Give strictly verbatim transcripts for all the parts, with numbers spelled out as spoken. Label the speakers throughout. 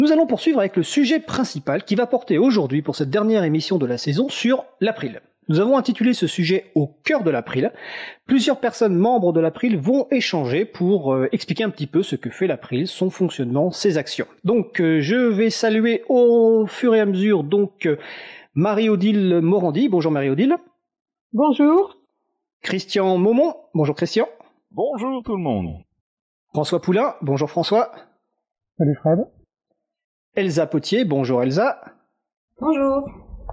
Speaker 1: Nous allons poursuivre avec le sujet principal qui va porter aujourd'hui pour cette dernière émission de la saison sur l'April. Nous avons intitulé ce sujet au cœur de l'April. Plusieurs personnes membres de l'April vont échanger pour euh, expliquer un petit peu ce que fait l'April, son fonctionnement, ses actions. Donc euh, je vais saluer au fur et à mesure donc euh, Marie-Odile Morandi. Bonjour Marie-Odile.
Speaker 2: Bonjour.
Speaker 1: Christian Maumont. Bonjour Christian.
Speaker 3: Bonjour tout le monde.
Speaker 1: François Poulain. Bonjour François.
Speaker 4: Salut Fred.
Speaker 1: Elsa Potier, bonjour Elsa.
Speaker 5: Bonjour.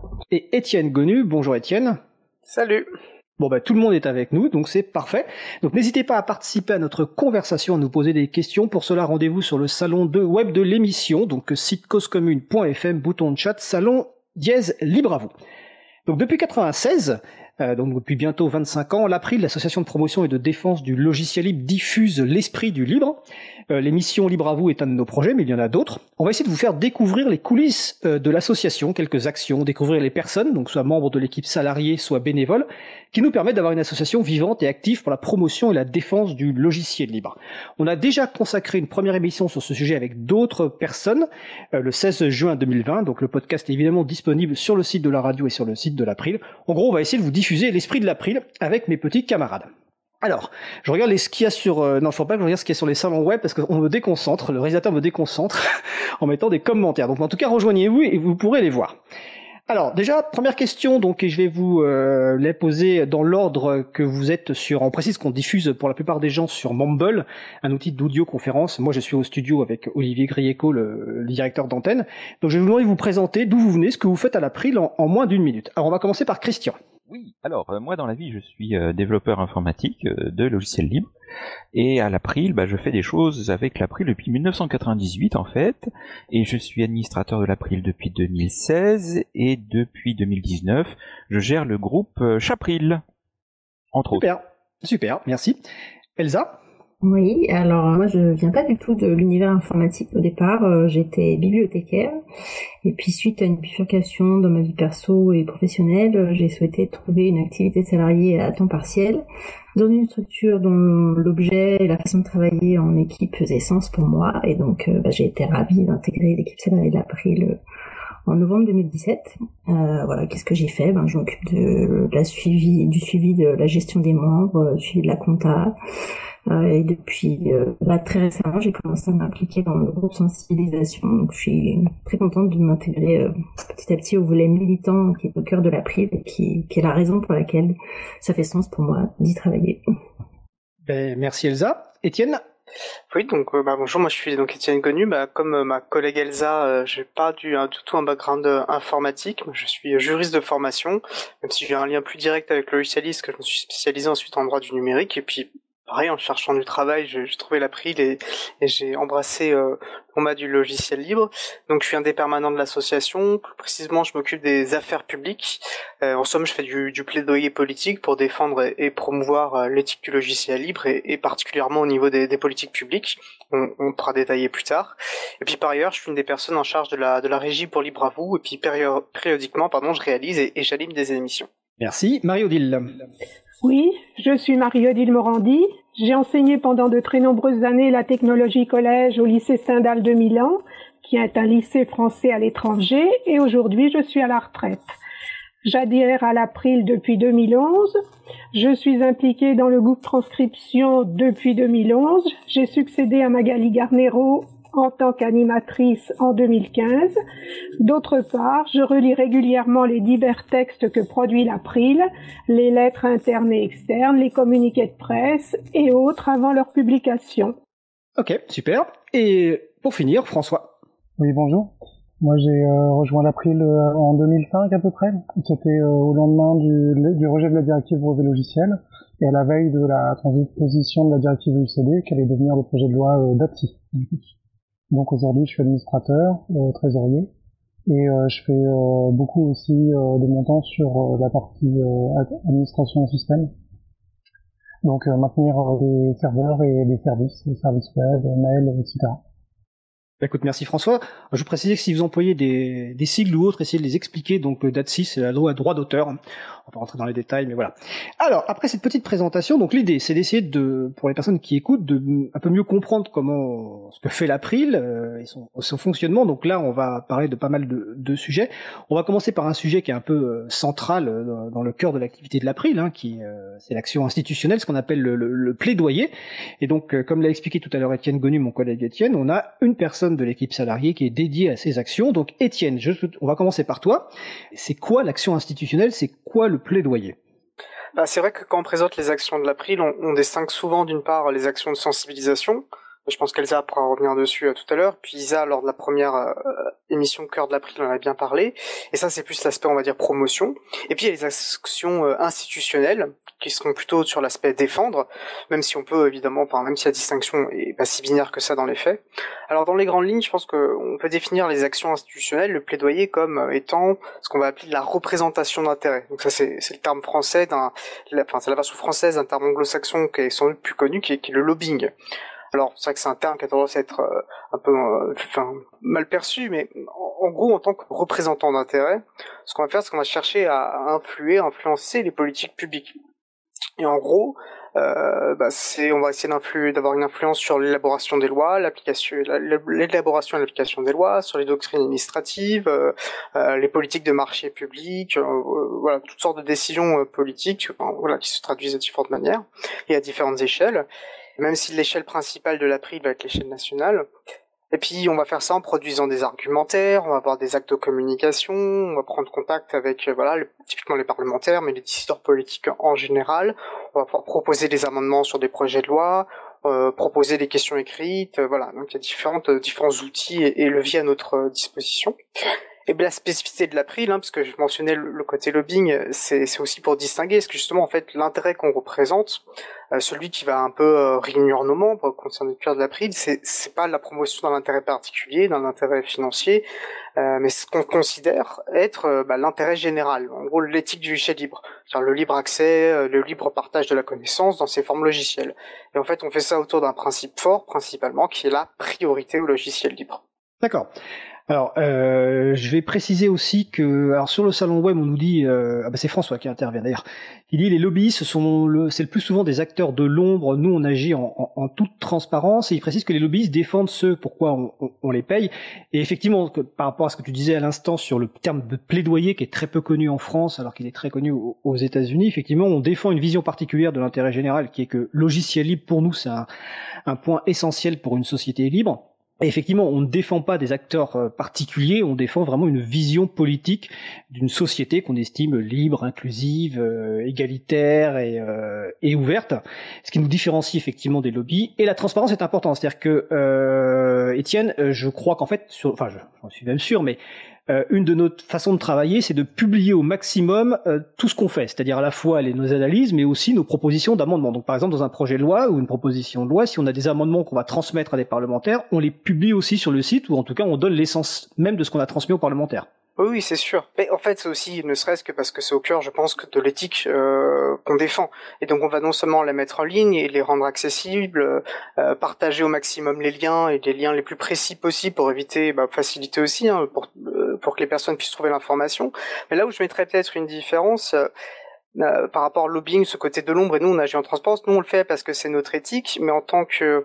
Speaker 1: Et Étienne Gonu, bonjour Étienne.
Speaker 6: Salut.
Speaker 1: Bon bah tout le monde est avec nous, donc c'est parfait. Donc n'hésitez pas à participer à notre conversation, à nous poser des questions. Pour cela, rendez-vous sur le salon de web de l'émission, donc site causecommune point f m, bouton de chat, salon dièse libre à vous. Donc depuis quatre-vingt-seize, euh, donc depuis bientôt vingt-cinq ans, l'April, l'association de promotion et de défense du logiciel libre, diffuse l'esprit du libre. Euh, l'émission Libre à vous est un de nos projets, mais il y en a d'autres. On va essayer de vous faire découvrir les coulisses euh, de l'association, quelques actions, découvrir les personnes, donc soit membres de l'équipe salariée, soit bénévoles, qui nous permettent d'avoir une association vivante et active pour la promotion et la défense du logiciel libre. On a déjà consacré une première émission sur ce sujet avec d'autres personnes, euh, le seize juin deux mille vingt, donc le podcast est évidemment disponible sur le site de la radio et sur le site de l'April. En gros, on va essayer de vous diffuser l'esprit de l'April avec mes petits camarades. Alors, je regarde les, ce qu'il y a sur... Euh, non, il ne faut pas que je regarde ce qu'il y a sur les salons web parce qu'on me déconcentre, le réalisateur me déconcentre en mettant des commentaires. Donc en tout cas, rejoignez-vous et vous pourrez les voir. Alors déjà, première question, donc, et je vais vous euh, les poser dans l'ordre que vous êtes sur... On précise qu'on diffuse pour la plupart des gens sur Mumble, un outil d'audioconférence. Moi, je suis au studio avec Olivier Grieco, le, le directeur d'antenne. Donc je vais vous demander de vous présenter d'où vous venez, ce que vous faites à l'April en, en moins d'une minute. Alors on va commencer par Christian.
Speaker 3: Oui, alors euh, moi dans la vie je suis euh, développeur informatique euh, de logiciels libres et à l'April bah, je fais des choses avec l'April depuis mille neuf cent quatre-vingt-dix-huit en fait et je suis administrateur de l'April depuis deux mille seize et depuis deux mille dix-neuf je gère le groupe euh, Chapril entre
Speaker 1: super,
Speaker 3: autres.
Speaker 1: Super, super, merci. Elsa?
Speaker 5: Oui, alors moi je viens pas du tout de l'univers informatique au départ, euh, j'étais bibliothécaire et puis suite à une bifurcation dans ma vie perso et professionnelle, euh, j'ai souhaité trouver une activité salariée à temps partiel dans une structure dont l'objet et la façon de travailler en équipe faisaient sens pour moi et donc euh, bah, j'ai été ravie d'intégrer l'équipe salariée de l'April en novembre deux mille dix-sept. Euh, voilà, qu'est-ce que j'ai fait? Ben, je m'occupe de la suivi, du suivi de la gestion des membres, du suivi de la compta. Euh, et depuis euh, là très récemment, j'ai commencé à m'impliquer dans le groupe sensibilisation. Donc, je suis très contente de m'intégrer euh, petit à petit au volet militant qui est au cœur de l'April et qui, qui est la raison pour laquelle ça fait sens pour moi d'y travailler.
Speaker 1: Ben, merci Elsa. Étienne?
Speaker 6: Oui, donc euh, bah, bonjour, moi je suis donc Étienne Gonu. Bah, comme euh, ma collègue Elsa, euh, j'ai pas du, un, du tout un background euh, informatique. Je suis juriste de formation, même si j'ai un lien plus direct avec le logicialiste, que je me suis spécialisé ensuite en droit du numérique. Et puis pareil, en cherchant du travail, j'ai, j'ai trouvé l'April et, et j'ai embrassé euh, l'O M A du logiciel libre. Donc je suis un des permanents de l'association. Plus précisément, je m'occupe des affaires publiques. Euh, en somme, je fais du, du plaidoyer politique pour défendre et, et promouvoir euh, l'éthique du logiciel libre et, et particulièrement au niveau des, des politiques publiques. On, on pourra détailler plus tard. Et puis par ailleurs, je suis une des personnes en charge de la, de la régie pour Libre à vous. Et puis pério- périodiquement, pardon, je réalise et, et j'anime des émissions.
Speaker 1: Merci. Marie-Odile.
Speaker 2: Oui, je suis Marie-Odile Morandi. J'ai enseigné pendant de très nombreuses années la technologie collège au lycée Stendhal de Milan, qui est un lycée français à l'étranger, et aujourd'hui je suis à la retraite. J'adhère à l'April depuis deux mille onze. Je suis impliquée dans le groupe transcription depuis deux mille onze. J'ai succédé à Magali Garnero en tant qu'animatrice en deux mille quinze. D'autre part, je relis régulièrement les divers textes que produit l'April, les lettres internes et externes, les communiqués de presse et autres avant leur publication.
Speaker 1: Ok, super. Et pour finir, François.
Speaker 4: Oui, bonjour. Moi, j'ai euh, rejoint l'April euh, en deux mille cinq à peu près. C'était euh, au lendemain du, du rejet de la directive brevet logiciel et à la veille de la transposition de la directive U C D, qui allait devenir le projet de loi euh, DATSI. Donc aujourd'hui, je suis administrateur, euh, trésorier, et euh, je fais euh, beaucoup aussi euh, de mon temps sur euh, la partie euh, administration système. Donc euh, maintenir euh, les serveurs et les services, les services web, mail, et cetera.
Speaker 1: Écoute, merci François. Je vous précisais que si vous employez des, des sigles ou autres, essayez de les expliquer. Donc, D A T S I, c'est la loi droit d'auteur. On va rentrer dans les détails, mais voilà. Alors, après cette petite présentation, donc l'idée, c'est d'essayer de, pour les personnes qui écoutent, de un peu mieux comprendre comment, ce que fait l'April euh, et son, son fonctionnement. Donc là, on va parler de pas mal de, de sujets. On va commencer par un sujet qui est un peu euh, central euh, dans le cœur de l'activité de l'April, hein, qui, euh, c'est l'action institutionnelle, ce qu'on appelle le, le, le plaidoyer. Et donc, euh, comme l'a expliqué tout à l'heure Étienne Gonu, mon collègue Étienne, on a une personne de l'équipe salariée qui est dédiée à ces actions. Donc Étienne, je, on va commencer par toi. C'est quoi l'action institutionnelle? C'est quoi le plaidoyer?
Speaker 6: Bah, c'est vrai que quand on présente les actions de l'April, on, on distingue souvent d'une part les actions de sensibilisation. Je pense qu'Elsa pourra revenir dessus euh, tout à l'heure. Puis Isa, lors de la première euh, émission Cœur de l'April, on en a bien parlé. Et ça, c'est plus l'aspect, on va dire, promotion. Et puis il y a les actions euh, institutionnelles, qui seront plutôt sur l'aspect défendre, même si on peut évidemment, enfin même si la distinction est pas si binaire que ça dans les faits. Alors dans les grandes lignes, je pense qu'on peut définir les actions institutionnelles, le plaidoyer, comme étant ce qu'on va appeler de la représentation d'intérêt. Donc ça c'est, c'est le terme français d'un, enfin c'est la version française d'un terme anglo-saxon qui est sans doute plus connu, qui est, qui est le lobbying. Alors c'est vrai que c'est un terme qui a tendance à être euh, un peu euh, enfin, mal perçu, mais en, en gros en tant que représentant d'intérêt, ce qu'on va faire c'est qu'on va chercher à influer, à influencer les politiques publiques. Et en gros, euh, bah c'est, on va essayer d'influer, d'avoir une influence sur l'élaboration des lois, l'application, l'élaboration et l'application des lois, sur les doctrines administratives, euh, euh, les politiques de marché public, euh, voilà, toutes sortes de décisions euh, politiques, enfin, voilà, qui se traduisent de différentes manières et à différentes échelles. Et même si l'échelle principale de l'April va être l'échelle nationale. Et puis on va faire ça en produisant des argumentaires, on va avoir des actes de communication, on va prendre contact avec euh, voilà le, typiquement les parlementaires, mais les décideurs politiques en général. On va pouvoir proposer des amendements sur des projets de loi, euh, proposer des questions écrites, euh, voilà. Donc il y a différentes euh, différents outils et, et leviers à notre euh, disposition. Et bien la spécificité de l'April, hein, parce que je mentionnais le, le côté lobbying, c'est, c'est aussi pour distinguer, parce que justement en fait l'intérêt qu'on représente, euh, celui qui va un peu euh, réunir nos membres concernant le cœur de l'April, c'est c'est pas la promotion d'un intérêt particulier, d'un intérêt financier, euh, mais ce qu'on considère être euh, bah, l'intérêt général, en gros l'éthique du logiciel libre, c'est-à-dire le libre accès, euh, le libre partage de la connaissance dans ses formes logicielles. Et en fait on fait ça autour d'un principe fort principalement, qui est la priorité au logiciel libre.
Speaker 1: D'accord. Alors, euh, je vais préciser aussi que, alors sur le salon web, on nous dit, euh, ah ben c'est François qui intervient d'ailleurs, il dit les lobbyistes sont le, c'est le plus souvent des acteurs de l'ombre. Nous, on agit en, en, en toute transparence, et il précise que les lobbyistes défendent ceux pourquoi on, on, on les paye. Et effectivement, que, par rapport à ce que tu disais à l'instant sur le terme de plaidoyer qui est très peu connu en France, alors qu'il est très connu aux, aux États-Unis, effectivement, on défend une vision particulière de l'intérêt général, qui est que logiciel libre pour nous, c'est un, un point essentiel pour une société libre. Et effectivement, on ne défend pas des acteurs particuliers, on défend vraiment une vision politique d'une société qu'on estime libre, inclusive, euh, égalitaire et, euh, et ouverte, ce qui nous différencie effectivement des lobbies. Et la transparence est importante, c'est-à-dire que, euh, Étienne, je crois qu'en fait, sur, enfin, je, j'en suis même sûr, mais Euh, une de nos façons de travailler, c'est de publier au maximum euh, tout ce qu'on fait, c'est-à-dire à la fois les, nos analyses, mais aussi nos propositions d'amendements. Donc par exemple, dans un projet de loi ou une proposition de loi, si on a des amendements qu'on va transmettre à des parlementaires, on les publie aussi sur le site, ou en tout cas on donne l'essence même de ce qu'on a transmis aux parlementaires.
Speaker 6: Oui, oui, c'est sûr. Mais en fait, c'est aussi, ne serait-ce que parce que c'est au cœur, je pense, que de l'éthique euh, qu'on défend. Et donc, on va non seulement les mettre en ligne et les rendre accessibles, euh, partager au maximum les liens et les liens les plus précis possibles pour éviter, bah, faciliter aussi, hein, pour euh, pour que les personnes puissent trouver l'information. Mais là où je mettrais peut-être une différence. Euh, euh, par rapport au lobbying, ce côté de l'ombre, et nous on agit en transparence, nous on le fait parce que c'est notre éthique, mais en tant que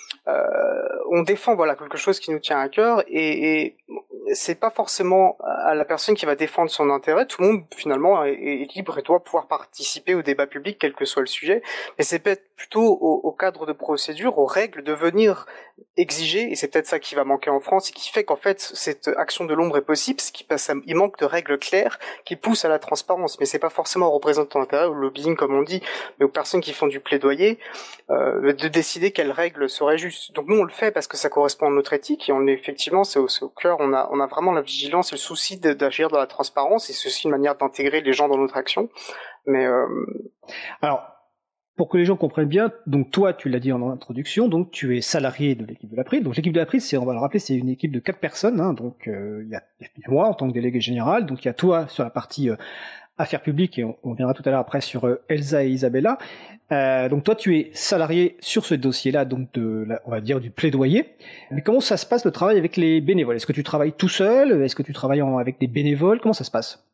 Speaker 6: euh, on défend voilà quelque chose qui nous tient à cœur, et, et c'est pas forcément à la personne qui va défendre son intérêt. Tout le monde finalement est, est libre et doit pouvoir participer au débat public, quel que soit le sujet, mais c'est peut-être plutôt au, au cadre de procédure, aux règles, de venir exiger, et c'est peut-être ça qui va manquer en France, et qui fait qu'en fait cette action de l'ombre est possible, c'est qu'il passe, il manque de règles claires qui poussent à la transparence. Mais c'est pas forcément aux représentants d'intérêt, au lobbying comme on dit, mais aux personnes qui font du plaidoyer, euh, de décider quelles règles seraient justes. Donc nous on le fait parce que ça correspond à notre éthique, et on est effectivement, c'est au, c'est au cœur, on a, on a vraiment la vigilance et le souci de, d'agir dans la transparence, et c'est aussi une manière d'intégrer les gens dans notre action. Mais euh... alors,
Speaker 1: pour que les gens comprennent bien, donc toi, tu l'as dit en introduction, donc tu es salarié de l'équipe de l'April. Donc l'équipe de l'April, c'est, on va le rappeler, c'est une équipe de quatre personnes. Hein, donc euh, il y a moi en tant que délégué général, donc il y a toi sur la partie euh, affaires publiques, et on, on viendra tout à l'heure après sur euh, Elsa et Isabella. Euh, donc toi, tu es salarié sur ce dossier-là, donc de, la, on va dire du plaidoyer. Mais comment ça se passe le travail avec les bénévoles? Est-ce que tu travailles tout seul? Est-ce que tu travailles en, avec des bénévoles? Comment ça se passe?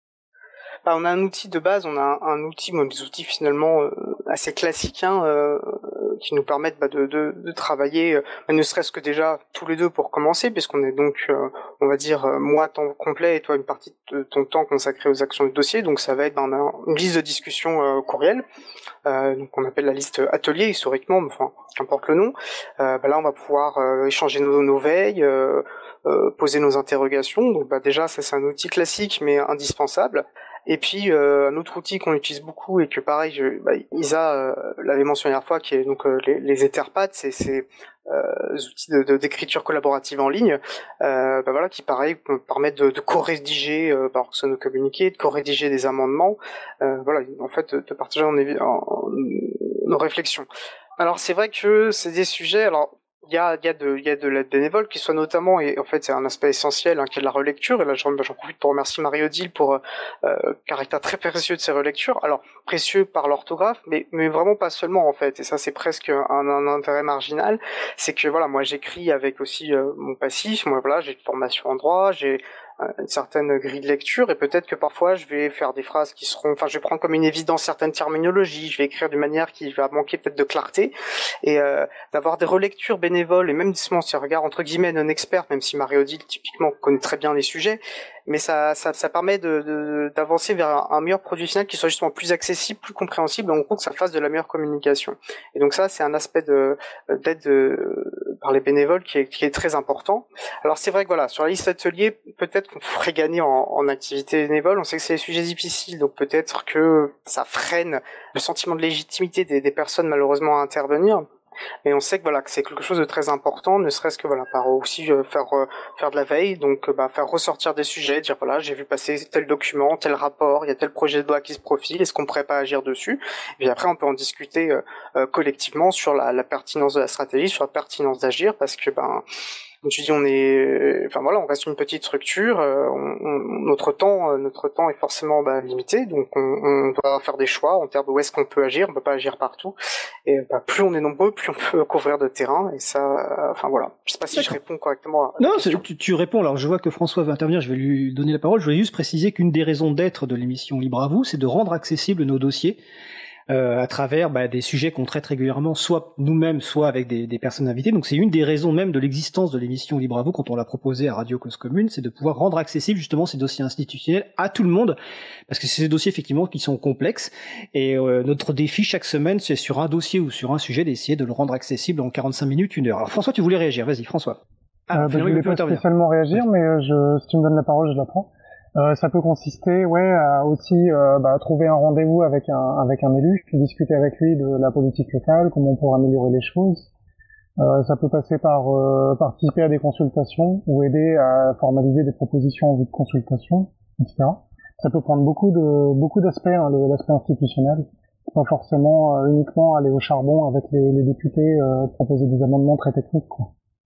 Speaker 6: Bah, on a un outil de base, on a un, un outil, bon, des outils finalement euh, assez classiques, hein, euh, qui nous permettent bah, de, de, de travailler, euh, ne serait-ce que déjà tous les deux pour commencer, puisqu'on est donc, euh, on va dire, euh, moi temps complet et toi une partie de ton temps consacré aux actions du dossier. Donc ça va être bah, on a une liste de discussion euh, courriel, euh, donc on appelle la liste atelier historiquement, mais enfin qu'importe le nom. Euh, bah, là on va pouvoir euh, échanger nos, nos veilles. Euh, Euh, poser nos interrogations. Donc bah déjà ça c'est un outil classique mais indispensable. Et puis euh, un autre outil qu'on utilise beaucoup et que pareil je, bah, Isa euh, l'avait mentionné la dernière fois, qui est donc euh, les, les Etherpads, c'est ces euh, outils de, de, d'écriture collaborative en ligne, euh, bah, voilà, qui pareil permettent de, de co-rédiger euh, par nos communiqués, de co-rédiger des amendements, euh, voilà, en fait de, de partager en, en, en, nos réflexions. Alors c'est vrai que c'est des sujets, alors il y a, il y a de, il y a de l'aide bénévole qui soit notamment, et en fait c'est un aspect essentiel, hein, qui est de la relecture, et là j'en, j'en profite pour remercier Marie-Odile pour euh, caractère très précieux de ses relectures, alors précieux par l'orthographe, mais, mais vraiment pas seulement en fait, et ça c'est presque un, un intérêt marginal, c'est que voilà, moi j'écris avec aussi euh, mon passif, moi voilà, j'ai une formation en droit, j'ai une certaine grille de lecture, et peut-être que parfois je vais faire des phrases qui seront, enfin je vais prendre comme une évidence certaines terminologies, je vais écrire d'une manière qui va manquer peut-être de clarté, et euh, d'avoir des relectures bénévoles, et même justement si on regarde entre guillemets non experts, même si Marie-Odile typiquement connaît très bien les sujets, mais ça, ça, ça permet de, de, d'avancer vers un, un meilleur produit final qui soit justement plus accessible, plus compréhensible, et en gros que ça fasse de la meilleure communication. Et donc ça, c'est un aspect de, d'aide de, par les bénévoles qui est, qui est très important. Alors c'est vrai que voilà, sur la liste atelier, peut-être qu'on ferait gagner en, en activité bénévole. On sait que c'est des sujets difficiles, donc peut-être que ça freine le sentiment de légitimité des, des personnes malheureusement à intervenir. Mais on sait que voilà que c'est quelque chose de très important, ne serait-ce que voilà par aussi euh, faire euh, faire de la veille, donc euh, bah faire ressortir des sujets, dire voilà j'ai vu passer tel document, tel rapport, il y a tel projet de loi qui se profile, est-ce qu'on pourrait pas agir dessus? Et puis après on peut en discuter euh, euh, collectivement sur la, la pertinence de la stratégie, sur la pertinence d'agir, parce que ben comme tu dis, on est, enfin voilà, on reste une petite structure. Euh, on, on, notre temps, euh, notre temps est forcément bah, limité, donc on, on doit faire des choix en termes de où est-ce qu'on peut agir. On peut pas agir partout. Et bah, plus on est nombreux, plus on peut couvrir de terrain. Et ça, euh, enfin voilà. Je sais pas si D'accord. je réponds correctement. À
Speaker 1: non, tu, tu réponds. Alors je vois que François va intervenir. Je vais lui donner la parole. Je voulais juste préciser qu'une des raisons d'être de l'émission Libre à vous, c'est de rendre accessibles nos dossiers. Euh, à travers bah, des sujets qu'on traite régulièrement, soit nous-mêmes, soit avec des, des personnes invitées. Donc c'est une des raisons même de l'existence de l'émission Libre à vous quand on l'a proposée à Radio Cause Commune, c'est de pouvoir rendre accessible justement ces dossiers institutionnels à tout le monde, parce que c'est ces dossiers effectivement qui sont complexes, et euh, notre défi chaque semaine, c'est sur un dossier ou sur un sujet d'essayer de le rendre accessible en quarante-cinq minutes, une heure. Alors François, tu voulais réagir, vas-y François.
Speaker 4: Ah, euh, bah, je voulais pas spécialement réagir, mais je, si tu me donnes la parole, je la prends. Euh, ça peut consister, ouais, à aussi euh, bah, trouver un rendez-vous avec un avec un élu, puis discuter avec lui de la politique locale, comment on pourra améliorer les choses. Euh, ça peut passer par euh, participer à des consultations ou aider à formaliser des propositions en vue de consultation, et cetera. Ça peut prendre beaucoup de beaucoup d'aspects, hein, l'aspect institutionnel. Pas forcément euh, uniquement aller au charbon avec les, les députés, euh, proposer des amendements très techniques, quoi.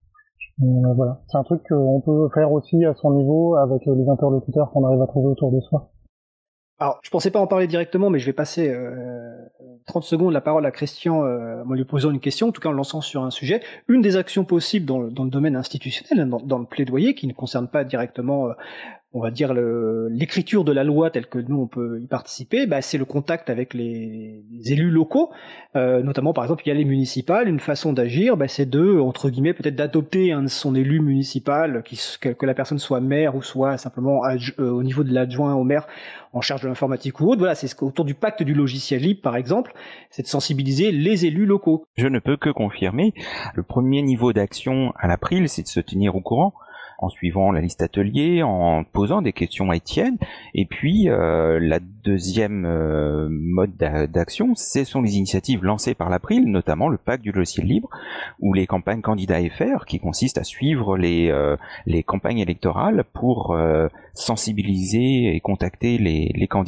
Speaker 4: Euh, voilà, c'est un truc qu'on peut faire aussi à son niveau avec les interlocuteurs qu'on arrive à trouver autour de soi.
Speaker 1: Alors, je pensais pas en parler directement, mais je vais passer euh, trente secondes la parole à Christian euh, en lui posant une question, en tout cas en lançant sur un sujet. Une des actions possibles dans le, dans le domaine institutionnel, dans, dans le plaidoyer, qui ne concerne pas directement, euh, on va dire, le, l'écriture de la loi telle que nous on peut y participer, bah, c'est le contact avec les, les élus locaux, euh, notamment par exemple il y a les municipales. Une façon d'agir, bah, c'est de, entre guillemets, peut-être d'adopter un de son élu municipal, qui, que, que la personne soit maire ou soit simplement adju- euh, au niveau de l'adjoint au maire en charge de l'informatique ou autre. Voilà, c'est ce autour du pacte du logiciel libre par exemple, c'est de sensibiliser les élus locaux.
Speaker 3: Je ne peux que confirmer, le premier niveau d'action à l'April, c'est de se tenir au courant en suivant la liste atelier, en posant des questions à Étienne. Et puis, euh, la deuxième euh, mode d'action, ce sont les initiatives lancées par l'April, notamment le pacte du logiciel libre, ou les campagnes candidats F R, qui consistent à suivre les, euh, les campagnes électorales pour euh, sensibiliser et contacter les, les candidats.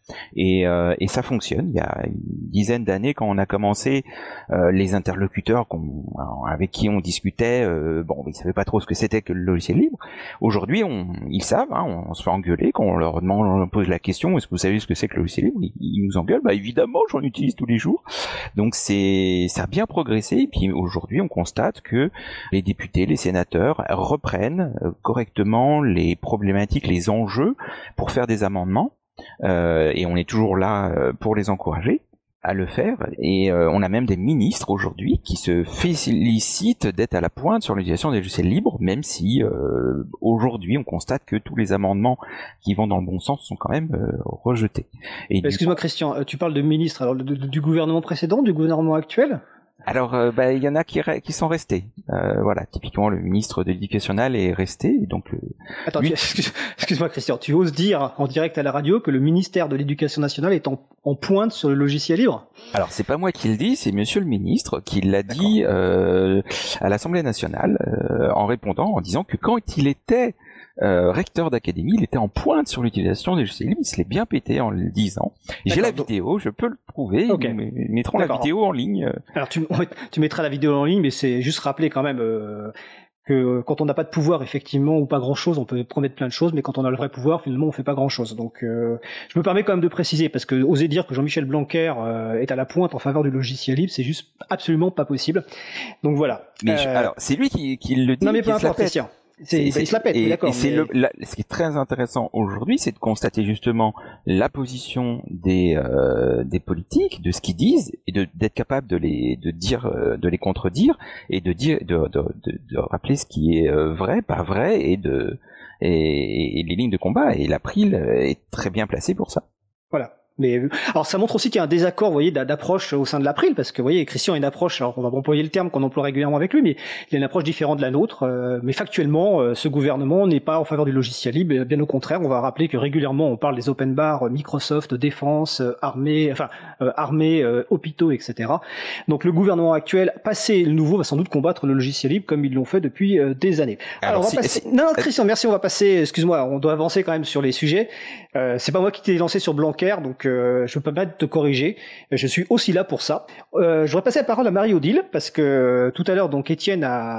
Speaker 3: Et, euh, et ça fonctionne. Il y a une dizaine d'années, quand on a commencé, euh, les interlocuteurs qu'on, avec qui on discutait, euh, bon, ils savaient pas trop ce que c'était que le logiciel libre. Aujourd'hui, on, ils savent, hein, on, on se fait engueuler quand on leur demande, on leur pose la question, est-ce que vous savez ce que c'est que le logiciel libre? Ils, ils nous engueulent. Bah évidemment, j'en utilise tous les jours. Donc c'est, ça a bien progressé. Et puis aujourd'hui, on constate que les députés, les sénateurs reprennent correctement les problématiques, les enjeux pour faire des amendements. Euh, et on est toujours là euh, pour les encourager à le faire, et euh, on a même des ministres aujourd'hui qui se félicitent d'être à la pointe sur l'utilisation des logiciels libres, même si euh, aujourd'hui on constate que tous les amendements qui vont dans le bon sens sont quand même euh, rejetés. Et
Speaker 1: excuse-moi coup... Christian, tu parles de ministres, alors du, du gouvernement précédent, du gouvernement actuel?
Speaker 3: Alors, euh, bah, il y en a qui, qui sont restés. Euh, voilà, typiquement le ministre de l'Éducation nationale est resté. Et donc, euh,
Speaker 1: attends, lui... tu, excuse, excuse-moi Christian, tu oses dire en direct à la radio que le ministère de l'Éducation nationale est en, en pointe sur le logiciel libre?
Speaker 3: Alors, c'est pas moi qui le dis, c'est Monsieur le ministre qui l'a dit euh, à l'Assemblée nationale euh, en répondant, en disant que quand il était Euh, recteur d'académie, il était en pointe sur l'utilisation des logiciels libres, il se l'est bien pété en le disant. J'ai la vidéo, je peux le prouver, okay. Nous mettrons la vidéo en ligne.
Speaker 1: Alors tu, tu mettras la vidéo en ligne, mais c'est juste rappeler quand même euh, que quand on n'a pas de pouvoir, effectivement, ou pas grand-chose, on peut promettre plein de choses, mais quand on a le vrai pouvoir, finalement, on fait pas grand-chose. Donc euh, je me permets quand même de préciser, parce que oser dire que Jean-Michel Blanquer euh, est à la pointe en faveur du logiciel libre, c'est juste absolument pas possible. Donc voilà.
Speaker 3: Mais euh... je, alors, c'est lui qui, qui le dit.
Speaker 1: Non mais peu importe, Christian. C'est, c'est, il se la pète,
Speaker 3: et,
Speaker 1: d'accord.
Speaker 3: Et c'est
Speaker 1: mais...
Speaker 3: le, la, ce qui est très intéressant aujourd'hui, c'est de constater justement la position des euh, des politiques, de ce qu'ils disent, et de d'être capable de les de dire, de les contredire, et de dire, de de de, de rappeler ce qui est vrai, pas vrai, et de et, et les lignes de combat. Et l'April est très bien placé pour ça.
Speaker 1: Voilà. Mais alors ça montre aussi qu'il y a un désaccord, vous voyez, d'approche au sein de l'April, parce que vous voyez, Christian a une approche, alors on va employer le terme qu'on emploie régulièrement avec lui, mais il a une approche différente de la nôtre. Euh, mais factuellement, euh, ce gouvernement n'est pas en faveur du logiciel libre, bien au contraire. On va rappeler que régulièrement on parle des open bars, Microsoft, défense, euh, armée, enfin euh, armée, euh, hôpitaux, et cetera. Donc le gouvernement actuel, passé le nouveau, va sans doute combattre le logiciel libre comme ils l'ont fait depuis euh, des années. Alors, alors on va passer. Si... Non, non, Christian, merci. On va passer. Excuse-moi, on doit avancer quand même sur les sujets. Euh, c'est pas moi qui t'ai lancé sur Blanquer, donc euh, je peux pas te corriger. Je suis aussi là pour ça. Euh, je voudrais passer la parole à Marie-Odile, parce que tout à l'heure, donc Étienne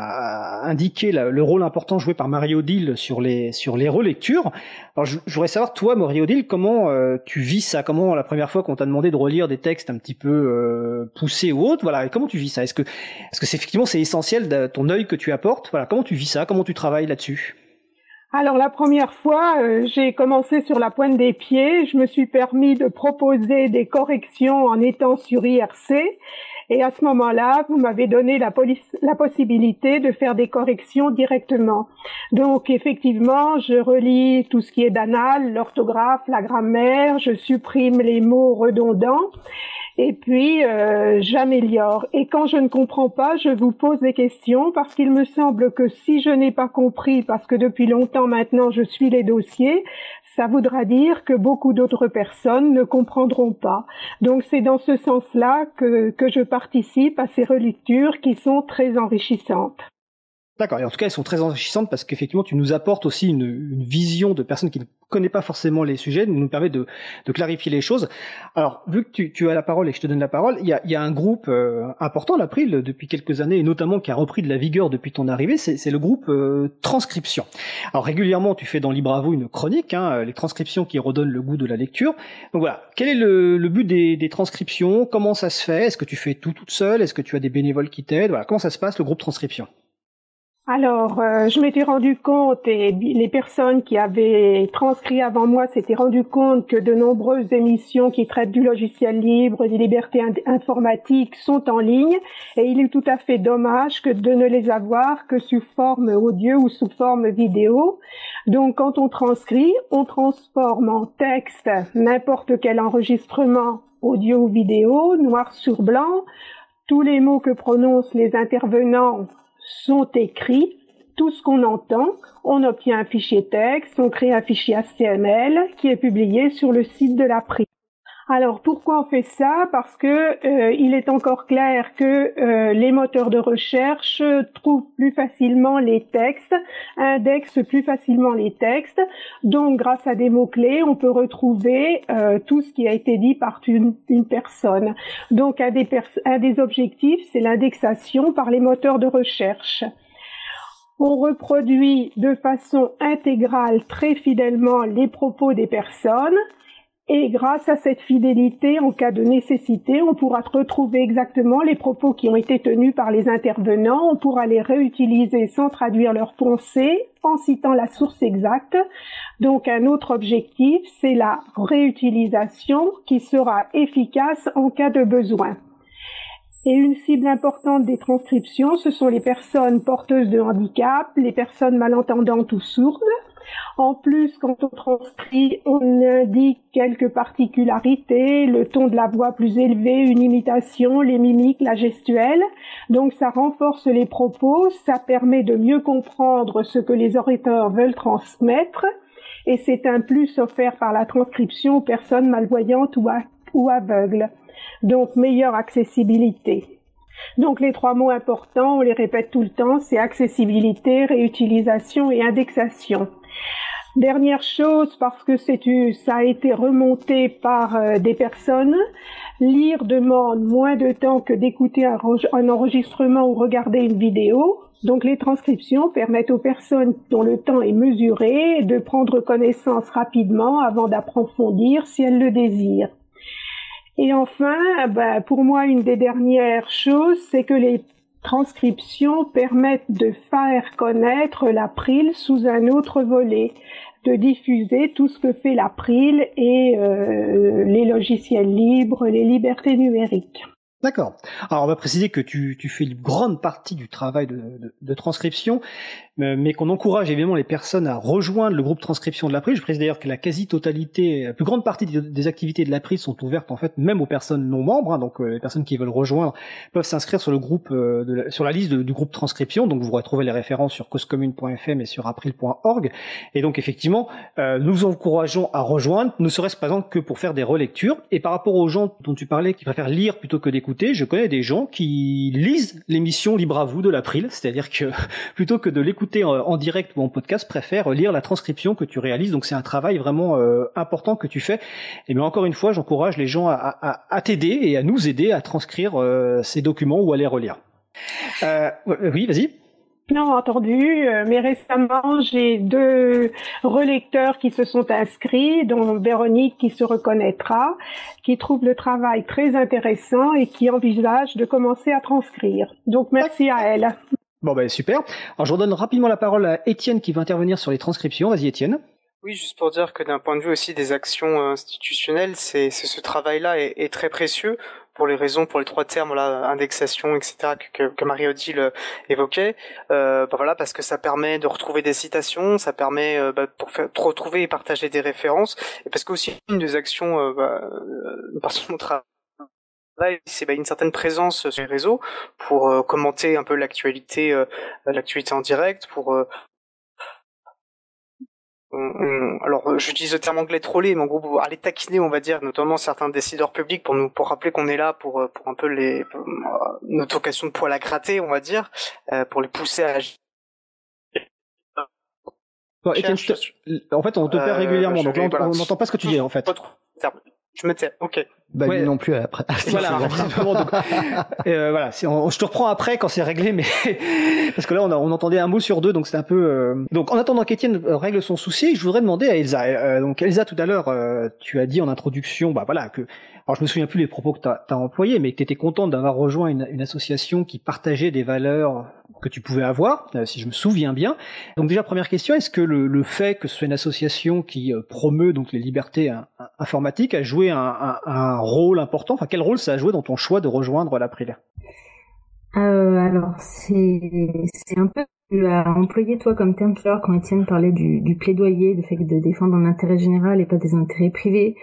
Speaker 1: a, a indiqué la, le rôle important joué par Marie-Odile sur les sur les relectures. Alors je, je voudrais savoir, toi, Marie-Odile, comment euh, tu vis ça? Comment la première fois qu'on t'a demandé de relire des textes un petit peu euh, poussés ou autres, voilà, comment tu vis ça? Est-ce que est-ce que c'est effectivement c'est essentiel de ton œil que tu apportes? Voilà, comment tu vis ça? Comment tu travailles là-dessus?
Speaker 2: Alors la première fois, euh, j'ai commencé sur la pointe des pieds. Je me suis permis de proposer des corrections en étant sur I R C. Et à ce moment-là, vous m'avez donné la, la possibilité de faire des corrections directement. Donc effectivement, je relis tout ce qui est banal, l'orthographe, la grammaire, je supprime les mots redondants. Et puis, euh, j'améliore. Et quand je ne comprends pas, je vous pose des questions parce qu'il me semble que si je n'ai pas compris, parce que depuis longtemps maintenant je suis les dossiers, ça voudra dire que beaucoup d'autres personnes ne comprendront pas. Donc c'est dans ce sens-là que, que je participe à ces relectures qui sont très enrichissantes.
Speaker 1: D'accord, et en tout cas elles sont très enrichissantes parce qu'effectivement tu nous apportes aussi une, une vision de personnes qui ne connaissent pas forcément les sujets, nous permet de, de clarifier les choses. Alors vu que tu, tu as la parole et que je te donne la parole, il y a, il y a un groupe euh, important, l'April, depuis quelques années, et notamment qui a repris de la vigueur depuis ton arrivée, c'est, c'est le groupe euh, Transcription. Alors régulièrement tu fais dans Libre à vous une chronique, hein, les transcriptions qui redonnent le goût de la lecture. Donc voilà, quel est le, le but des, des transcriptions? Comment ça se fait? Est-ce que tu fais tout toute seule? Est-ce que tu as des bénévoles qui t'aident? Voilà, comment ça se passe le groupe Transcription?
Speaker 2: Alors, euh, je m'étais rendu compte, et les personnes qui avaient transcrit avant moi s'étaient rendu compte que de nombreuses émissions qui traitent du logiciel libre, des libertés informatiques sont en ligne, et il est tout à fait dommage que de ne les avoir que sous forme audio ou sous forme vidéo. Donc, quand on transcrit, on transforme en texte n'importe quel enregistrement audio ou vidéo, noir sur blanc. Tous les mots que prononcent les intervenants sont écrits, tout ce qu'on entend, on obtient un fichier texte, on crée un fichier H T M L qui est publié sur le site de l'April. Alors pourquoi on fait ça? Parce que euh, il est encore clair que euh, les moteurs de recherche trouvent plus facilement les textes, indexent plus facilement les textes. Donc grâce à des mots-clés, on peut retrouver euh, tout ce qui a été dit par une, une personne. Donc un des, pers- un des objectifs, c'est l'indexation par les moteurs de recherche. On reproduit de façon intégrale très fidèlement les propos des personnes. Et grâce à cette fidélité, en cas de nécessité, on pourra retrouver exactement les propos qui ont été tenus par les intervenants. On pourra les réutiliser sans traduire leurs pensées, en citant la source exacte. Donc un autre objectif, c'est la réutilisation qui sera efficace en cas de besoin. Et une cible importante des transcriptions, ce sont les personnes porteuses de handicap, les personnes malentendantes ou sourdes. En plus, quand on transcrit, on indique quelques particularités, le ton de la voix plus élevé, une imitation, les mimiques, la gestuelle. Donc ça renforce les propos, ça permet de mieux comprendre ce que les orateurs veulent transmettre. Et c'est un plus offert par la transcription aux personnes malvoyantes ou, a- ou aveugles. Donc meilleure accessibilité. Donc les trois mots importants, on les répète tout le temps, c'est accessibilité, réutilisation et indexation. Dernière chose, parce que c'est, ça a été remonté par euh, des personnes, lire demande moins de temps que d'écouter un, un enregistrement ou regarder une vidéo. Donc les transcriptions permettent aux personnes dont le temps est mesuré de prendre connaissance rapidement avant d'approfondir si elles le désirent. Et enfin, ben, pour moi, une des dernières choses, c'est que les transcriptions permettent de faire connaître l'April sous un autre volet, de diffuser tout ce que fait l'April et euh, les logiciels libres, les libertés numériques.
Speaker 1: D'accord. Alors on va préciser que tu, tu fais une grande partie du travail de, de, de transcription, mais qu'on encourage évidemment les personnes à rejoindre le groupe transcription de l'April. Je précise d'ailleurs que la quasi-totalité, la plus grande partie des activités de l'April sont ouvertes en fait même aux personnes non membres, hein, donc euh, les personnes qui veulent rejoindre peuvent s'inscrire sur le groupe, euh, de la, sur la liste de, du groupe transcription. Donc vous retrouvez les références sur cause commune point f m et sur april point org. Et donc effectivement, euh, nous encourageons à rejoindre, ne serait-ce par exemple que pour faire des relectures. Et par rapport aux gens dont tu parlais qui préfèrent lire plutôt que d'écouter, je connais des gens qui lisent l'émission Libre à vous de l'April, c'est-à-dire que plutôt que de l'écouter en direct ou en podcast, préfèrent lire la transcription que tu réalises. Donc c'est un travail vraiment euh, important que tu fais. Et bien encore une fois, j'encourage les gens à, à, à t'aider et à nous aider à transcrire euh, ces documents ou à les relire. Euh, oui, vas-y.
Speaker 2: Non, entendu, mais récemment, j'ai deux relecteurs qui se sont inscrits, dont Véronique qui se reconnaîtra, qui trouve le travail très intéressant et qui envisage de commencer à transcrire. Donc merci à elle.
Speaker 1: Bon ben super. Alors je redonne rapidement la parole à Étienne qui va intervenir sur les transcriptions. Vas-y Étienne.
Speaker 6: Oui, juste pour dire que d'un point de vue aussi des actions institutionnelles, c'est, c'est ce travail-là est, est très précieux pour les raisons, pour les trois termes, là, indexation, et cetera, que, que Marie-Odile évoquait. Euh, bah voilà, parce que ça permet de retrouver des citations, ça permet euh, bah, pour faire, de retrouver et partager des références, et parce que aussi une des actions, euh, bah, euh, parce que mon travail, c'est bah, une certaine présence sur les réseaux pour euh, commenter un peu l'actualité, euh, l'actualité en direct, pour euh, alors j'utilise le terme anglais troller, mais en gros aller taquiner, on va dire, notamment certains décideurs publics pour nous pour rappeler qu'on est là pour pour un peu les pour, euh, notre occasion de poil à gratter, on va dire, euh, pour les pousser à agir.
Speaker 1: Bon, Étienne, te... en fait on te perd euh, régulièrement, donc là, on n'entend pas ce que tu dis en fait.
Speaker 6: Je me tais, ok.
Speaker 7: Bah ouais. Non plus après.
Speaker 1: Voilà, donc, euh, voilà, c'est, on, je te reprends après quand c'est réglé, mais parce que là on, a, on entendait un mot sur deux, donc c'est un peu. Euh... Donc en attendant qu'Étienne règle son souci, je voudrais demander à Elsa. Euh, donc Elsa, tout à l'heure, euh, tu as dit en introduction, bah voilà que. Alors je me souviens plus les propos que tu as employés, mais que tu étais contente d'avoir rejoint une, une association qui partageait des valeurs que tu pouvais avoir, euh, si je me souviens bien. Donc déjà première question, est-ce que le, le fait que ce soit une association qui euh, promeut donc les libertés hein, informatiques a joué un, un, un rôle important? Enfin, quel rôle ça a joué dans ton choix de rejoindre l'April?
Speaker 5: euh, Alors c'est c'est un peu tu as employé toi comme terme tout à l'heure quand Étienne parlait du, du plaidoyer, du fait de défendre un intérêt général et pas des intérêts privés.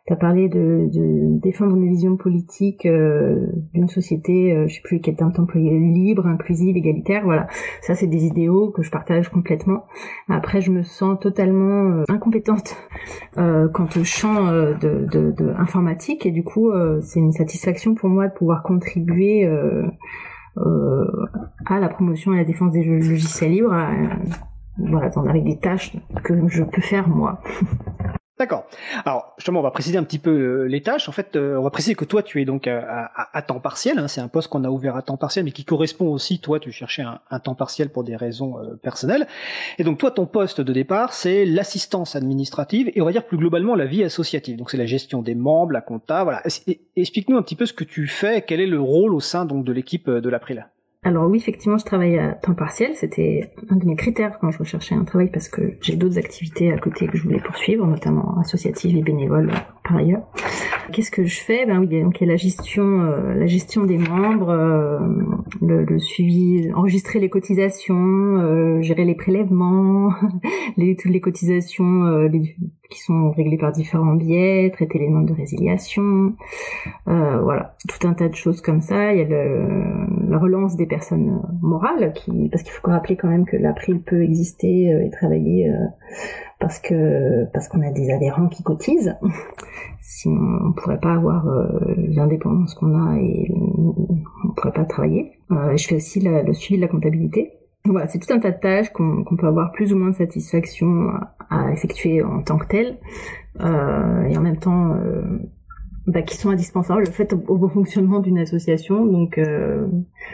Speaker 5: tu as parlé de, de défendre une vision politique euh, d'une société, euh, je sais plus quel terme t'employer, libre, inclusive, égalitaire, voilà. Ça, c'est des idéaux que je partage complètement. Après, je me sens totalement euh, incompétente euh, quant au champ euh, de, de, de informatique, et du coup, euh, c'est une satisfaction pour moi de pouvoir contribuer euh, euh, à la promotion et à la défense des logiciels libres, à, voilà, avec des tâches que je peux faire moi.
Speaker 1: D'accord. Alors justement, on va préciser un petit peu euh, les tâches. En fait, euh, on va préciser que toi, tu es donc à, à, à temps partiel. Hein, c'est un poste qu'on a ouvert à temps partiel, mais qui correspond aussi. Toi, tu cherchais un, un temps partiel pour des raisons euh, personnelles. Et donc toi, ton poste de départ, c'est l'assistance administrative et on va dire plus globalement la vie associative. Donc c'est la gestion des membres, la compta. Voilà. Et, explique-nous un petit peu ce que tu fais. Quel est le rôle au sein donc de l'équipe de l'April?
Speaker 5: Alors oui, effectivement, je travaille à temps partiel. C'était un de mes critères quand je recherchais un travail parce que j'ai d'autres activités à côté que je voulais poursuivre, notamment associatives et bénévoles par ailleurs. Qu'est-ce que je fais? Ben oui, donc il y a la gestion, euh, la gestion des membres, euh, le, le suivi, enregistrer les cotisations, euh, gérer les prélèvements, les, toutes les cotisations euh, les, qui sont réglées par différents biais, traiter les demandes de résiliation, euh, voilà, tout un tas de choses comme ça. Il y a le, la relance des personnes morales, qui, parce qu'il faut rappeler quand même que l'April peut exister euh, et travailler euh, parce que parce qu'on a des adhérents qui cotisent. Sinon, on pourrait pas avoir euh, l'indépendance qu'on a et on pourrait pas travailler. Euh, je fais aussi la, le suivi de la comptabilité. Voilà, c'est tout un tas de tâches qu'on, qu'on peut avoir plus ou moins de satisfaction à, à effectuer en tant que telles, euh, et en même temps euh, bah, qui sont indispensables le fait au, au bon fonctionnement d'une association. Donc, euh,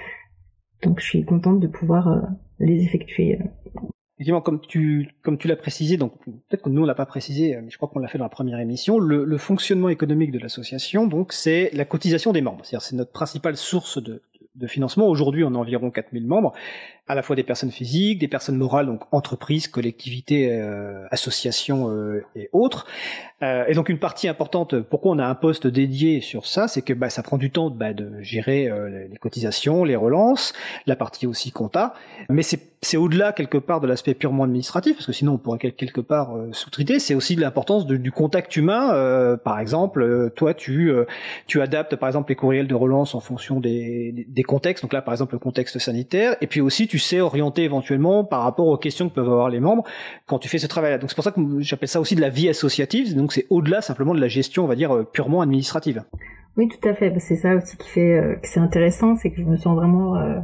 Speaker 5: donc je suis contente de pouvoir euh, les effectuer.
Speaker 1: Effectivement, comme tu comme tu l'as précisé, donc peut-être que nous on l'a pas précisé, mais je crois qu'on l'a fait dans la première émission, le, le fonctionnement économique de l'association, donc c'est la cotisation des membres. C'est-à-dire c'est notre principale source de, de financement. Aujourd'hui, on a environ quatre mille membres, à la fois des personnes physiques, des personnes morales, donc entreprises, collectivités, euh, associations euh, et autres. Euh, et donc une partie importante, pourquoi on a un poste dédié sur ça, c'est que bah, ça prend du temps bah, de gérer euh, les cotisations, les relances, la partie aussi compta, mais c'est, c'est au-delà quelque part de l'aspect purement administratif, parce que sinon on pourrait quelque part euh, sous-traiter, c'est aussi de l'importance de, du contact humain. Euh, par exemple, euh, toi tu euh, tu adaptes par exemple les courriels de relance en fonction des, des contextes, donc là par exemple le contexte sanitaire, et puis aussi tu sais orienter éventuellement par rapport aux questions que peuvent avoir les membres quand tu fais ce travail-là. Donc c'est pour ça que j'appelle ça aussi de la vie associative, donc c'est au-delà simplement de la gestion, on va dire, purement administrative.
Speaker 5: Oui, tout à fait. C'est ça aussi qui fait euh, que c'est intéressant, c'est que je me sens vraiment euh,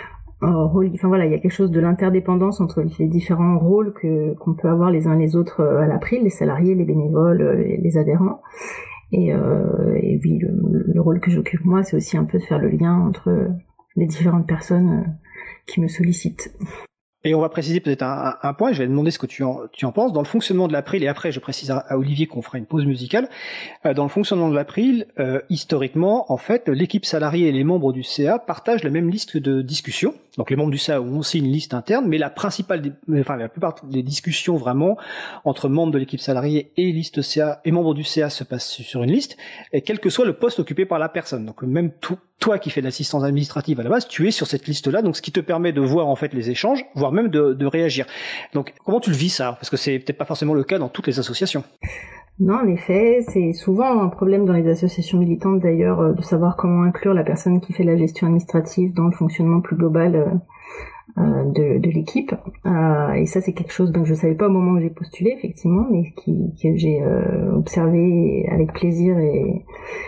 Speaker 5: en rôle. Enfin voilà, il y a quelque chose de l'interdépendance entre les différents rôles que qu'on peut avoir les uns les autres à l'April, les salariés, les bénévoles, les, les adhérents. Et, euh, et oui, le, le rôle que j'occupe moi, c'est aussi un peu de faire le lien entre les différentes personnes qui me sollicitent.
Speaker 1: Et on va préciser peut-être un, un point, je vais demander ce que tu en, tu en penses. Dans le fonctionnement de l'April, et après je précise à, à Olivier qu'on fera une pause musicale, euh, dans le fonctionnement de l'April, euh, historiquement, en fait, l'équipe salariée et les membres du C A partagent la même liste de discussions. Donc les membres du C A ont aussi une liste interne, mais la principale, des, enfin la plupart des discussions vraiment entre membres de l'équipe salariée et liste C A et membres du C A se passent sur une liste, et quel que soit le poste occupé par la personne. Donc même tout, toi qui fais de l'assistance administrative à la base, tu es sur cette liste-là, donc ce qui te permet de voir en fait les échanges, voire même de, de réagir. Donc comment tu le vis ça? Parce que c'est peut-être pas forcément le cas dans toutes les associations.
Speaker 5: Non, en effet, c'est souvent un problème dans les associations militantes d'ailleurs de savoir comment inclure la personne qui fait la gestion administrative dans le fonctionnement plus global euh, de, de l'équipe. Euh, et ça, c'est quelque chose dont je savais pas au moment où j'ai postulé, effectivement, mais qui, que j'ai euh, observé avec plaisir et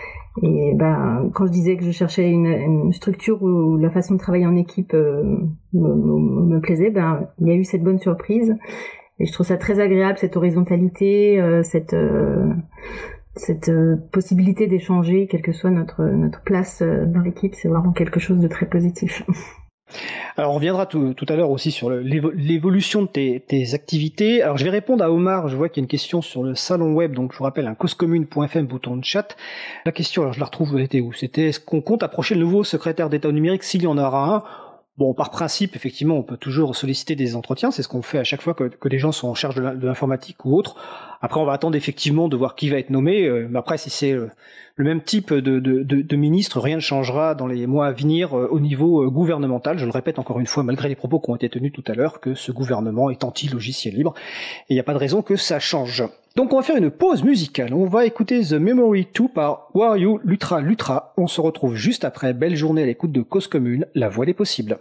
Speaker 5: Et ben, quand je disais que je cherchais une, une structure où la façon de travailler en équipe euh, me, me, me plaisait, ben il y a eu cette bonne surprise. Et je trouve ça très agréable, cette horizontalité, euh, cette euh, cette euh, possibilité d'échanger, quelle que soit notre notre place euh, dans l'équipe, c'est vraiment quelque chose de très positif.
Speaker 1: Alors on reviendra tout, tout à l'heure aussi sur le, l'évolution de tes, tes activités. Alors je vais répondre à Omar, je vois qu'il y a une question sur le salon web, donc je vous rappelle un causecommune point f m, bouton de chat. La question, alors je la retrouve, elle était où? C'était est-ce qu'on compte approcher le nouveau secrétaire d'État numérique s'il y en aura un? Bon, par principe, effectivement, on peut toujours solliciter des entretiens, c'est ce qu'on fait à chaque fois que, que des gens sont en charge de l'informatique ou autre. Après, on va attendre effectivement de voir qui va être nommé. Euh, mais après, si c'est euh, le même type de, de, de, de ministre, rien ne changera dans les mois à venir euh, au niveau euh, gouvernemental. Je le répète encore une fois, malgré les propos qui ont été tenus tout à l'heure, que ce gouvernement est anti-logiciel libre. Et il n'y a pas de raison que ça change. Donc on va faire une pause musicale. On va écouter The Memory deux par Wario Lutra Lutra. On se retrouve juste après. Belle journée à l'écoute de Cause Commune, la voix des possibles.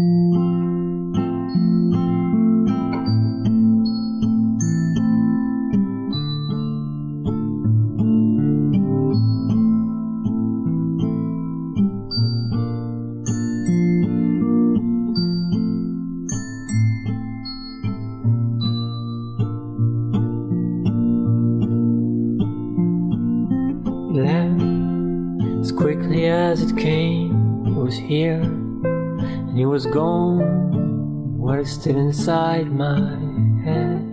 Speaker 7: As quickly as it came, it was here, and it was gone, what is still inside my head.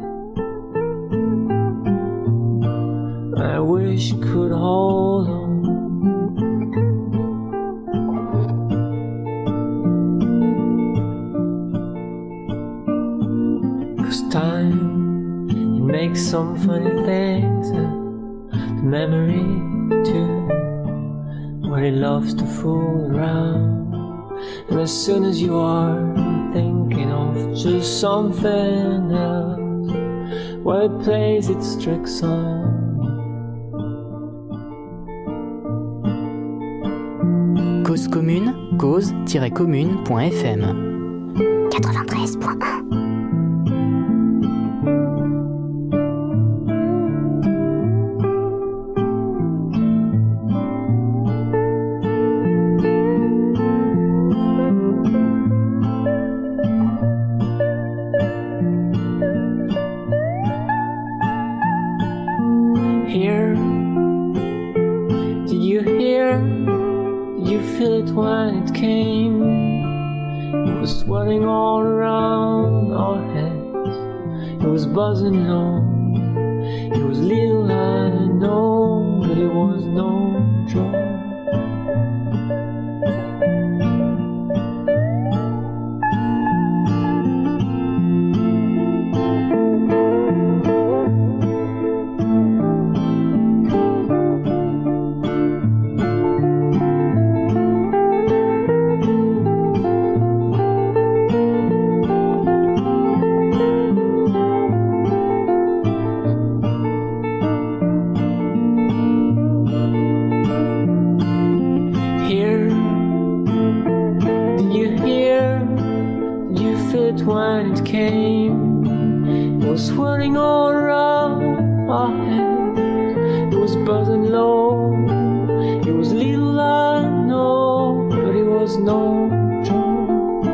Speaker 7: I wish I could hold on, 'cause time, it makes some funny things, and the memory too. Where it loves to fool around, and as soon as you are thinking of just something else, well, it plays its tricks on.
Speaker 8: Cause commune, cause tiret commune point f m quatre-vingt-treize point un.
Speaker 7: When it came, it was swirling all around our heads. It was buzzing low. It was little I know, but it was no joke. When it came, it was swirling all around our heads. It was buzzing low. It was little I know, but it was no joke.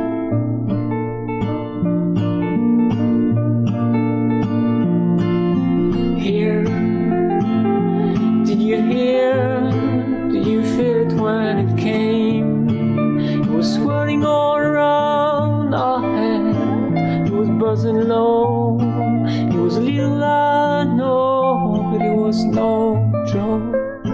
Speaker 7: Here, did you hear? Did you feel it when it came? It was swirling all around our heads. Buzzing low, it was little I know, but it was no joke.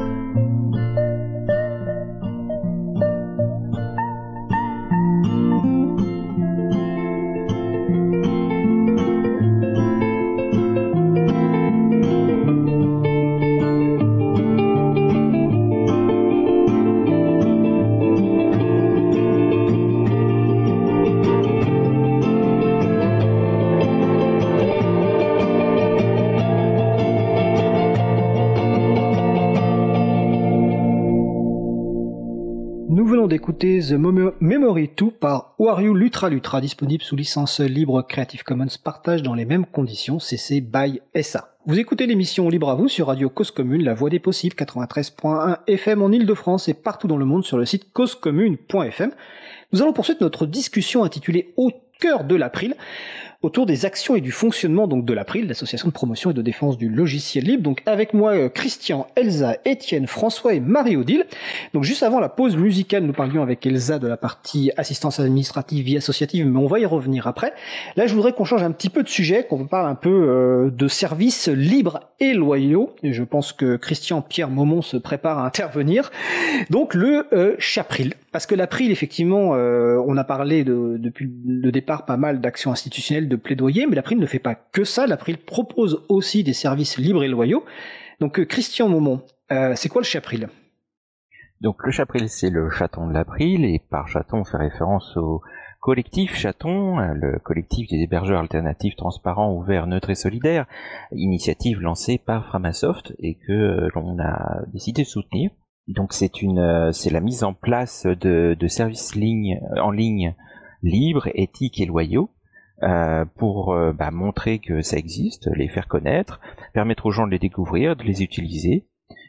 Speaker 1: D'écouter The Memory deux par Wario Lutra Lutra, disponible sous licence libre Creative Commons, partage dans les mêmes conditions, C C by S A. Vous écoutez l'émission Libre à vous sur Radio Cause Commune, la voix des possibles, quatre-vingt-treize point un F M en Ile-de-France et partout dans le monde sur le site cause commune point f m. Nous allons poursuivre notre discussion intitulée Au cœur de l'April, autour des actions et du fonctionnement donc de l'April, l'association de promotion et de défense du logiciel libre. Donc avec moi Christian, Elsa, Étienne, François et Marie-Odile. Donc juste avant la pause musicale, nous parlions avec Elsa de la partie assistance administrative, vie associative, mais on va y revenir après. Là, je voudrais qu'on change un petit peu de sujet, qu'on parle un peu euh, de services libres et loyaux. Et je pense que Christian Pierre Maumont se prépare à intervenir. Donc le euh, Chapril. Parce que l'April, effectivement, euh, on a parlé de, depuis le départ pas mal d'actions institutionnelles, de plaidoyer, mais l'April ne fait pas que ça. L'April propose aussi des services libres et loyaux. Donc euh, Christian Maumont, euh, c'est quoi le Chapril ?
Speaker 3: Donc le Chapril, c'est le chaton de l'April, et par chaton, on fait référence au collectif Chaton, le collectif des hébergeurs alternatifs transparents, ouverts, neutres et solidaires, initiative lancée par Framasoft et que euh, l'on a décidé de soutenir. Donc c'est une, euh, c'est la mise en place de, de services ligne, en ligne libres, éthiques et loyaux euh, pour euh, bah, montrer que ça existe, les faire connaître, permettre aux gens de les découvrir, de les utiliser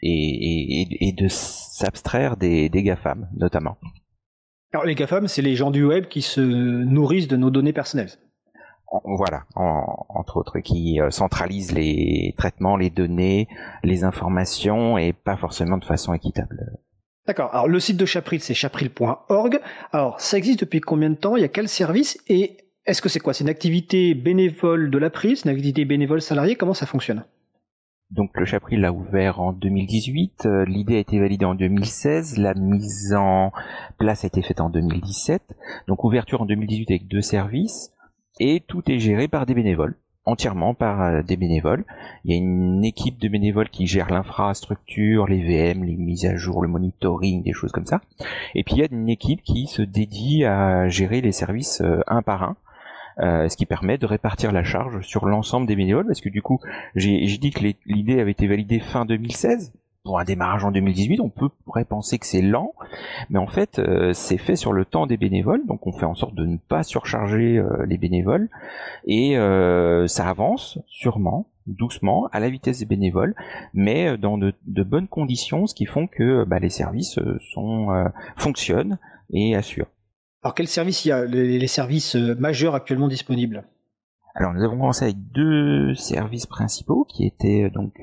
Speaker 3: et, et, et de s'abstraire des, des GAFAM notamment.
Speaker 1: Alors les GAFAM, c'est les gens du web qui se nourrissent de nos données personnelles.
Speaker 3: Voilà, en, entre autres, qui euh, centralisent les traitements, les données, les informations, et pas forcément de façon équitable.
Speaker 1: D'accord, alors le site de Chapril, c'est chapril point org. Alors ça existe depuis combien de temps ? Il y a quel service ? Et est-ce que c'est quoi ? C'est une activité bénévole de l'April ? C'est une activité bénévole salariée ? Comment ça fonctionne ?
Speaker 3: Donc le Chapril a ouvert en deux mille dix-huit, euh, l'idée a été validée en deux mille seize, la mise en place a été faite en deux mille dix-sept, donc ouverture en deux mille dix-huit avec deux services, et tout est géré par des bénévoles, entièrement par euh, des bénévoles. Il y a une équipe de bénévoles qui gère l'infrastructure, les V M, les mises à jour, le monitoring, des choses comme ça, et puis il y a une équipe qui se dédie à gérer les services euh, un par un, Euh, ce qui permet de répartir la charge sur l'ensemble des bénévoles, parce que du coup, j'ai, j'ai dit que les, l'idée avait été validée fin deux mille seize, pour un démarrage en deux mille dix-huit, on peut, pourrait penser que c'est lent, mais en fait, euh, c'est fait sur le temps des bénévoles, donc on fait en sorte de ne pas surcharger euh, les bénévoles, et euh, ça avance, sûrement, doucement, à la vitesse des bénévoles, mais dans de, de bonnes conditions, ce qui font que bah, les services sont, euh, fonctionnent et assurent.
Speaker 1: Alors quels services il y a, les, les services majeurs actuellement disponibles ?
Speaker 3: Alors nous avons commencé avec deux services principaux qui étaient donc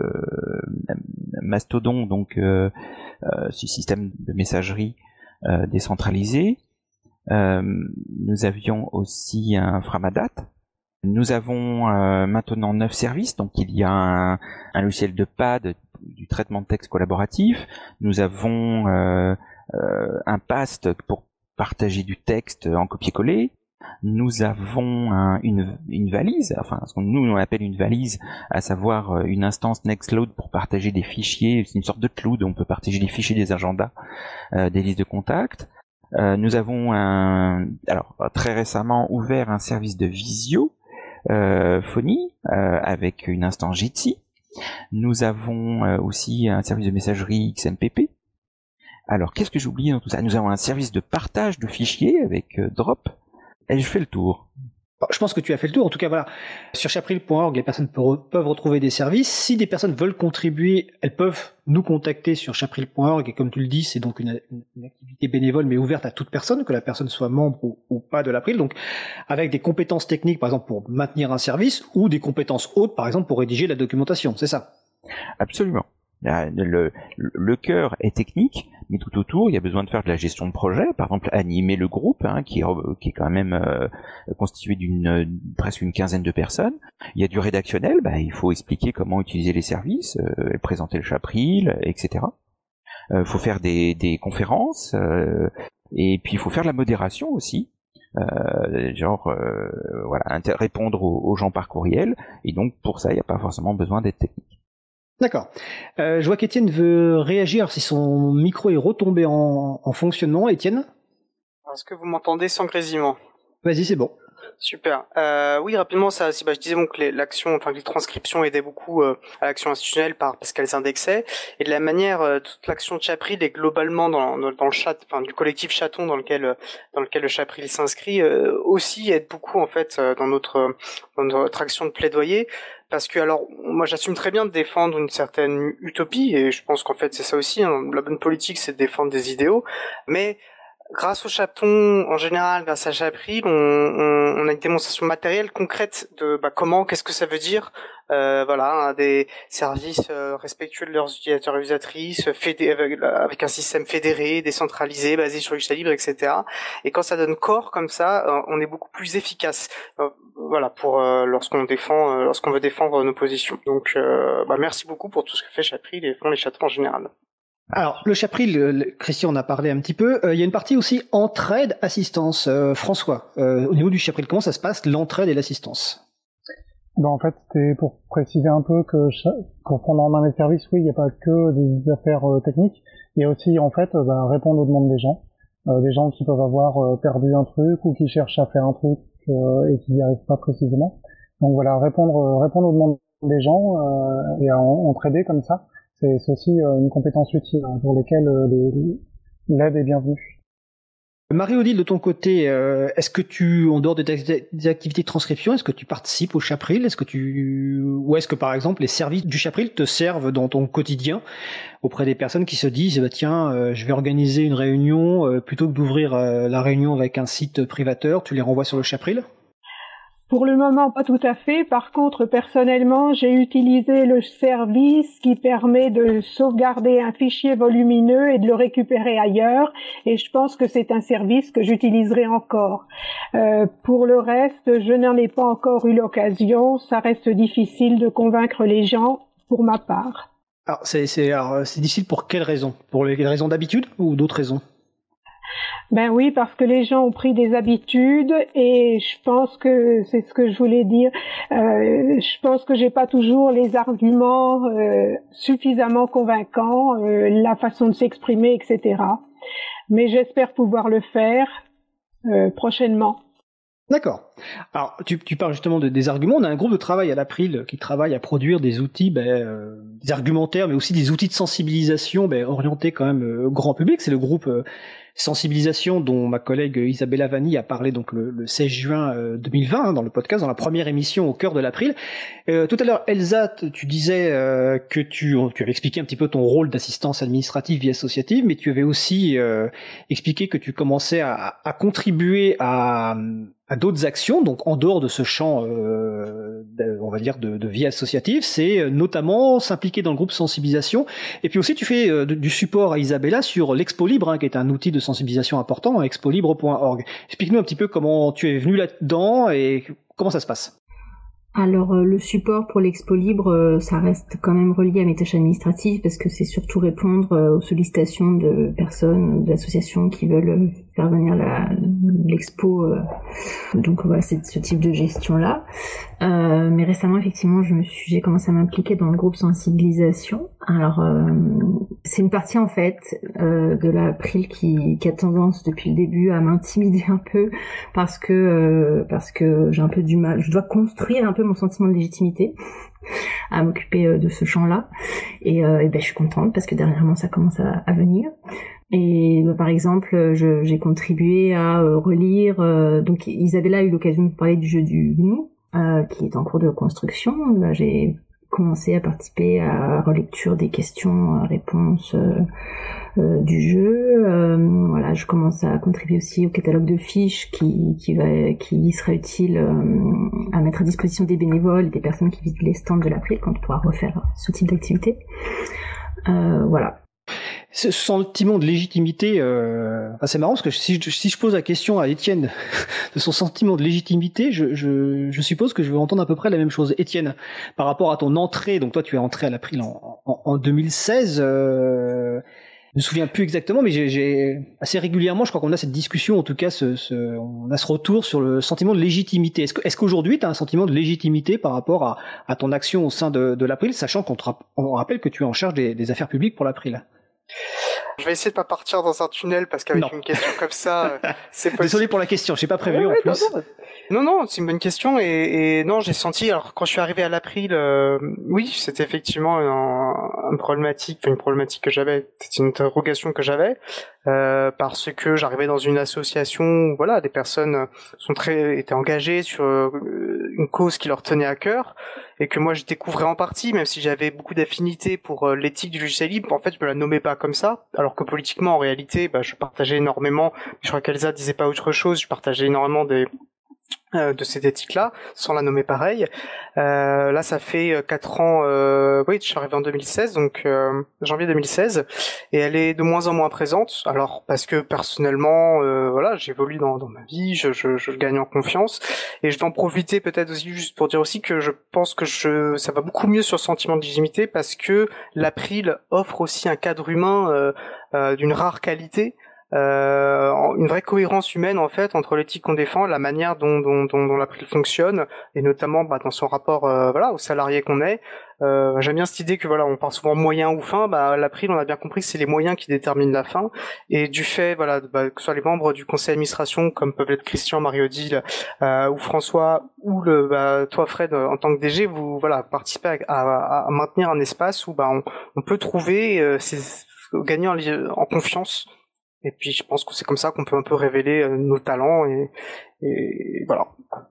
Speaker 3: euh, Mastodon, donc euh, euh, ce système de messagerie euh, décentralisé. Euh, nous avions aussi un Framadat. Nous avons euh, maintenant neuf services, donc il y a un, un logiciel de P A D, du traitement de texte collaboratif. Nous avons euh, euh, un P A S T pour partager du texte en copier-coller. Nous avons un, une, une valise, enfin ce qu'on nous on appelle une valise, à savoir une instance Nextcloud pour partager des fichiers. C'est une sorte de cloud où on peut partager des fichiers, des agendas, euh, des listes de contacts. Euh, nous avons un, alors très récemment ouvert un service de visio euh, phonie euh, avec une instance Jitsi. Nous avons euh, aussi un service de messagerie X M P P. Alors, qu'est-ce que j'ai oublié dans tout ça ? Nous avons un service de partage de fichiers avec euh, Drop. Et je fais le tour.
Speaker 1: Je pense que tu as fait le tour. En tout cas, voilà. Sur chapril point org, les personnes peuvent retrouver des services. Si des personnes veulent contribuer, elles peuvent nous contacter sur chapril point org. Et comme tu le dis, c'est donc une, une activité bénévole, mais ouverte à toute personne, que la personne soit membre ou, ou pas de l'April. Donc, avec des compétences techniques, par exemple, pour maintenir un service, ou des compétences hautes, par exemple, pour rédiger la documentation. C'est ça ?
Speaker 3: Absolument. Le, le cœur est technique, mais tout autour, il y a besoin de faire de la gestion de projet, par exemple animer le groupe, hein, qui, est, qui est quand même euh, constitué d'une presque une quinzaine de personnes. Il y a du rédactionnel, bah, il faut expliquer comment utiliser les services, euh, présenter le Chapril, et cetera. Il euh, faut faire des, des conférences, euh, et puis il faut faire de la modération aussi. Euh, genre euh, voilà, inter- répondre aux, aux gens par courriel, et donc pour ça, il n'y a pas forcément besoin d'être technique.
Speaker 1: D'accord. Euh, je vois qu'Étienne veut réagir si son micro est retombé en, en fonctionnement. Étienne ?
Speaker 6: Est-ce que vous m'entendez sans grésillement ?
Speaker 1: Vas-y, c'est bon.
Speaker 6: Super. Euh, oui, rapidement, ça, bah, je disais donc que les, l'action, enfin que les transcriptions aidaient beaucoup euh, à l'action institutionnelle par parce qu'elles indexaient, et de la manière, euh, toute l'action de Chapril est globalement dans, dans, dans le chat, enfin du collectif Chaton dans lequel dans lequel le Chapril s'inscrit, euh, aussi aide beaucoup en fait euh, dans notre dans notre action de plaidoyer. Parce que alors moi j'assume très bien de défendre une certaine utopie, et je pense qu'en fait c'est ça aussi, hein, la bonne politique c'est de défendre des idéaux, mais grâce au chaton, en général, grâce à Chapril, on, on, on a une démonstration matérielle concrète de bah, comment, qu'est-ce que ça veut dire, euh, voilà, hein, des services euh, respectueux de leurs utilisateurs et utilisatrices, fédé- avec, avec un système fédéré, décentralisé, basé sur logiciel libre, et cetera. Et quand ça donne corps comme ça, euh, on est beaucoup plus efficace. Euh, voilà, pour euh, lorsqu'on défend, euh, lorsqu'on veut défendre nos positions. Donc, euh, bah, merci beaucoup pour tout ce que fait Chapril et font les chatons en général.
Speaker 1: Alors, le chapril, le, Christian en a parlé un petit peu, euh, il y a une partie aussi entraide, assistance. Euh, François, euh, au niveau du chapril, comment ça se passe, l'entraide et l'assistance?
Speaker 4: Ben, en fait, c'était pour préciser un peu que quand on en a les services, oui, il n'y a pas que des affaires euh, techniques, il y a aussi, en fait, ben, répondre aux demandes des gens. Euh, des gens qui peuvent avoir euh, perdu un truc ou qui cherchent à faire un truc euh, et qui n'y arrivent pas précisément. Donc voilà, répondre, euh, répondre aux demandes des gens euh, et en, entraider comme ça, c'est, c'est aussi euh, une compétence utile hein, pour lesquelles euh, les, l'aide est bienvenue.
Speaker 1: Marie-Odile, de ton côté, euh, est-ce que tu, en dehors de tes, des activités de transcription, est-ce que tu participes au chapril? Est-ce que tu, ou est-ce que par exemple les services du chapril te servent dans ton quotidien auprès des personnes qui se disent bah, tiens, euh, je vais organiser une réunion euh, plutôt que d'ouvrir euh, la réunion avec un site privateur, tu les renvoies sur le chapril?
Speaker 2: Pour le moment, pas tout à fait. Par contre, personnellement, j'ai utilisé le service qui permet de sauvegarder un fichier volumineux et de le récupérer ailleurs. Et je pense que c'est un service que j'utiliserai encore. Euh, pour le reste, je n'en ai pas encore eu l'occasion. Ça reste difficile de convaincre les gens pour ma part.
Speaker 1: Alors, c'est, c'est, alors, c'est difficile pour quelles raisons? Pour les raisons d'habitude ou d'autres raisons?
Speaker 2: Ben oui, parce que les gens ont pris des habitudes et je pense que c'est ce que je voulais dire. Euh, je pense que j'ai pas toujours les arguments euh, suffisamment convaincants, euh, la façon de s'exprimer, et cetera. Mais j'espère pouvoir le faire euh, prochainement.
Speaker 1: D'accord. Alors, tu, tu parles justement de, des arguments. On a un groupe de travail à l'April qui travaille à produire des outils, ben, euh, des argumentaires, mais aussi des outils de sensibilisation ben, orientés quand même euh, au grand public. C'est le groupe euh, sensibilisation dont ma collègue Isabella Vanni a parlé donc le, le seize juin euh, deux mille vingt hein, dans le podcast, dans la première émission au cœur de l'April. Euh, tout à l'heure, Elsa, tu disais euh, que tu, tu avais expliqué un petit peu ton rôle d'assistance administrative vie associative, mais tu avais aussi euh, expliqué que tu commençais à, à contribuer à à d'autres actions, donc en dehors de ce champ, euh, de, on va dire, de, de vie associative, c'est notamment s'impliquer dans le groupe sensibilisation. Et puis aussi, tu fais euh, du support à Isabella sur l'Expo Libre, hein, qui est un outil de sensibilisation important, expo libre point org. Explique-nous un petit peu comment tu es venu là-dedans et comment ça se passe.
Speaker 5: Alors euh, le support pour l'Expo Libre, euh, ça reste quand même relié à mes tâches administratives parce que c'est surtout répondre euh, aux sollicitations de personnes, d'associations qui veulent euh, faire venir la, l'expo. Euh, donc voilà, c'est ce type de gestion-là. Euh, mais récemment, effectivement, je me suis, j'ai commencé à m'impliquer dans le groupe sensibilisation. Alors euh, c'est une partie en fait euh, de l'April qui, qui a tendance depuis le début à m'intimider un peu parce que euh, parce que j'ai un peu du mal. Je dois construire un peu mon sentiment de légitimité à m'occuper de ce champ-là et, euh, et ben je suis contente parce que dernièrement ça commence à, à venir et bah, par exemple je, j'ai contribué à euh, relire euh, donc Isabella a eu l'occasion de parler du jeu du Gnou euh, qui est en cours de construction. Bah, j'ai commencé à participer à la relecture des questions réponses euh, euh, du jeu. Euh, voilà, je commence à contribuer aussi au catalogue de fiches qui qui va qui sera utile euh, à mettre à disposition des bénévoles et des personnes qui visitent les stands de l'April quand on pourra refaire ce type d'activité. Euh, voilà.
Speaker 1: Ce sentiment de légitimité, euh... enfin, c'est marrant parce que si je, si je pose la question à Étienne de son sentiment de légitimité, je, je, je suppose que je vais entendre à peu près la même chose. Étienne, par rapport à ton entrée, donc toi tu es entré à l'April en, en, en deux mille seize, euh... je me souviens plus exactement, mais j'ai, j'ai assez régulièrement, je crois qu'on a cette discussion, en tout cas, ce, ce, on a ce retour sur le sentiment de légitimité. Est-ce, que, est-ce qu'aujourd'hui tu as un sentiment de légitimité par rapport à, à ton action au sein de, de l'April, sachant qu'on te rapp- on rappelle que tu es en charge des, des affaires publiques pour l'April?
Speaker 6: Je vais essayer de pas partir dans un tunnel parce qu'avec non. une question comme ça, c'est possible.
Speaker 1: Désolé pour la question, je n'ai pas prévu
Speaker 6: ouais,
Speaker 1: en plus.
Speaker 6: Non, non, non, c'est une bonne question et, et non, j'ai senti. Alors quand je suis arrivé à l'April, euh, oui, c'était effectivement un, une problématique, enfin une problématique que j'avais, c'était une interrogation que j'avais euh, parce que j'arrivais dans une association où voilà, des personnes sont très étaient engagées sur une cause qui leur tenait à cœur. Et que moi je découvrais en partie, même si j'avais beaucoup d'affinités pour euh, l'éthique du logiciel libre, en fait je me la nommais pas comme ça, alors que politiquement en réalité, bah, je partageais énormément, je crois qu'Elsa disait pas autre chose, je partageais énormément des Euh, de cette éthique-là, sans la nommer pareil. Euh, là, ça fait quatre ans, euh, oui, je suis arrivé en deux mille seize, donc euh, janvier deux mille seize, et elle est de moins en moins présente. Alors, parce que personnellement, euh, voilà, j'évolue dans, dans ma vie, je, je, je gagne en confiance, et je vais en profiter peut-être aussi juste pour dire aussi que je pense que je, ça va beaucoup mieux sur le sentiment de légitimité, parce que l'April offre aussi un cadre humain euh, euh, d'une rare qualité. Euh, une vraie cohérence humaine en fait entre l'éthique qu'on défend, la manière dont dont dont, dont l'April fonctionne, et notamment bah, dans son rapport euh, voilà aux salariés qu'on est. Euh, j'aime bien cette idée que voilà, on parle souvent moyen ou fin. Bah l'April, on a bien compris que c'est les moyens qui déterminent la fin, et du fait voilà bah, que ce soit les membres du conseil d'administration comme peuvent être Christian, Marie-Odile euh, ou François, ou le bah, toi Fred en tant que D G, vous voilà participez à, à, à maintenir un espace où bah on, on peut trouver euh, ces, gagner en, en confiance. Et puis je pense que c'est comme ça qu'on peut un peu révéler euh, nos talents et, et voilà.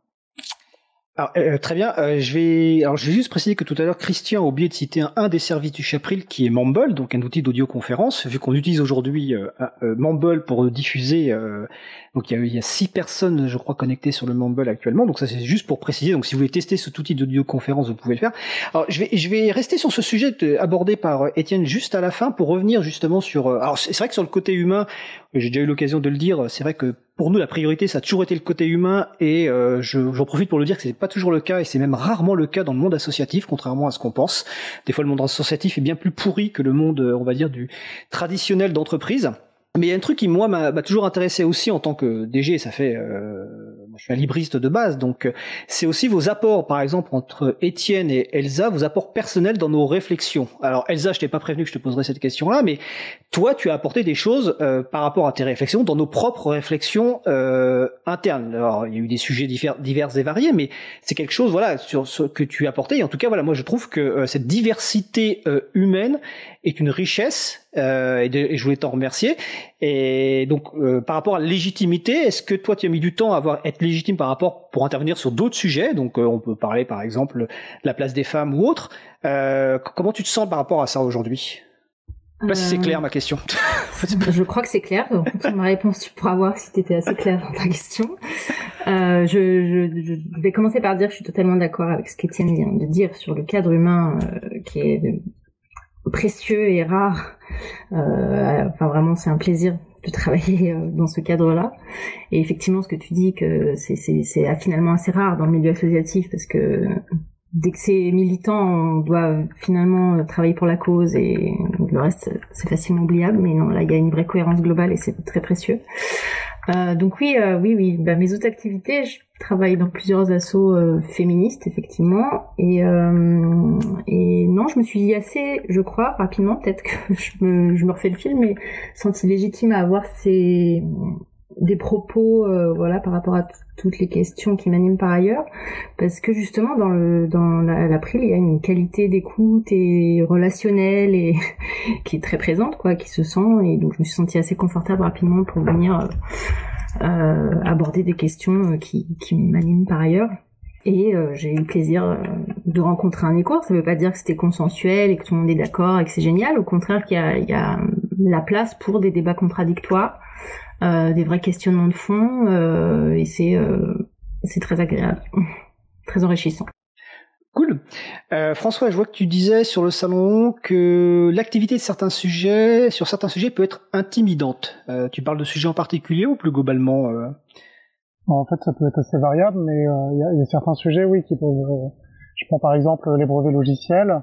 Speaker 1: Alors, euh, très bien. Euh, je vais, alors je vais juste préciser que tout à l'heure Christian a oublié de citer un, un des services du Chapril qui est Mumble, donc un outil d'audioconférence. Vu qu'on utilise aujourd'hui euh, euh, Mumble pour diffuser, euh, donc il y, a, il y a six personnes, je crois, connectées sur le Mumble actuellement. Donc ça c'est juste pour préciser. Donc si vous voulez tester cet outil d'audioconférence, vous pouvez le faire. Alors je vais, je vais rester sur ce sujet abordé par Étienne juste à la fin pour revenir justement sur. Euh, alors c'est vrai que sur le côté humain, j'ai déjà eu l'occasion de le dire. C'est vrai que pour nous, la priorité, ça a toujours été le côté humain, et euh, je, j'en profite pour le dire que c'est pas toujours le cas, et c'est même rarement le cas dans le monde associatif, contrairement à ce qu'on pense. Des fois, le monde associatif est bien plus pourri que le monde, on va dire, du traditionnel d'entreprise. Mais il y a un truc qui, moi, m'a, m'a toujours intéressé aussi en tant que D G, ça fait... Euh, je suis un libriste de base, donc c'est aussi vos apports, par exemple, entre Étienne et Elsa, vos apports personnels dans nos réflexions. Alors, Elsa, je t'ai pas prévenu que je te poserais cette question-là, mais toi, tu as apporté des choses euh, par rapport à tes réflexions, dans nos propres réflexions euh, internes. Alors, il y a eu des sujets divers, divers et variés, mais c'est quelque chose, voilà, sur ce que tu as apporté. Et en tout cas, voilà, moi, je trouve que euh, cette diversité euh, humaine est une richesse, euh, et, de, et je voulais t'en remercier. Et donc, euh, par rapport à la légitimité, est-ce que toi, tu as mis du temps à avoir, être légitime par rapport pour intervenir sur d'autres sujets? Donc, euh, on peut parler, par exemple, de la place des femmes ou autre. Euh, comment tu te sens par rapport à ça aujourd'hui? Je sais pas euh... si c'est clair ma question.
Speaker 5: Je crois que c'est clair. En fonction de ma réponse, tu pourras voir si tu étais assez clair dans ta question. Euh, je, je, je vais commencer par dire que je suis totalement d'accord avec ce qu'Étienne vient de dire sur le cadre humain euh, qui est précieux et rare. Euh, enfin, vraiment, c'est un plaisir de travailler euh, dans ce cadre-là. Et effectivement, ce que tu dis, que c'est, c'est, c'est finalement assez rare dans le milieu associatif, parce que dès que c'est militant, on doit finalement travailler pour la cause, et le reste, c'est facilement oubliable. Mais non, là, il y a une vraie cohérence globale, et c'est très précieux. Euh, donc oui, euh, oui, oui. Bah, mes autres activités, je travaille dans plusieurs assos euh, féministes, effectivement. Et, euh, et non, je me suis assez, je crois, rapidement, peut-être que je me, je me refais le film, mais senti légitime à avoir ces, des propos, euh, voilà, par rapport à t- toutes les questions qui m'animent par ailleurs, parce que justement dans le dans la, l'April, il y a une qualité d'écoute et relationnelle et qui est très présente, quoi, qui se sent, et donc je me suis sentie assez confortable rapidement pour venir euh, euh, aborder des questions qui qui m'animent par ailleurs. Et euh, j'ai eu le plaisir euh, de rencontrer un écho. Ça veut pas dire que c'était consensuel et que tout le monde est d'accord et que c'est génial. Au contraire, qu'il y a, il y a la place pour des débats contradictoires, euh, des vrais questionnements de fond, euh, et c'est euh, c'est très agréable, très enrichissant.
Speaker 1: Cool. Euh, François, je vois que tu disais sur le salon que l'activité de certains sujets, sur certains sujets, peut être intimidante. Euh, tu parles de sujets en particulier ou plus globalement euh...
Speaker 4: En fait, ça peut être assez variable, mais il euh, y, y a certains sujets, oui, qui peuvent... Euh, je prends par exemple les brevets logiciels.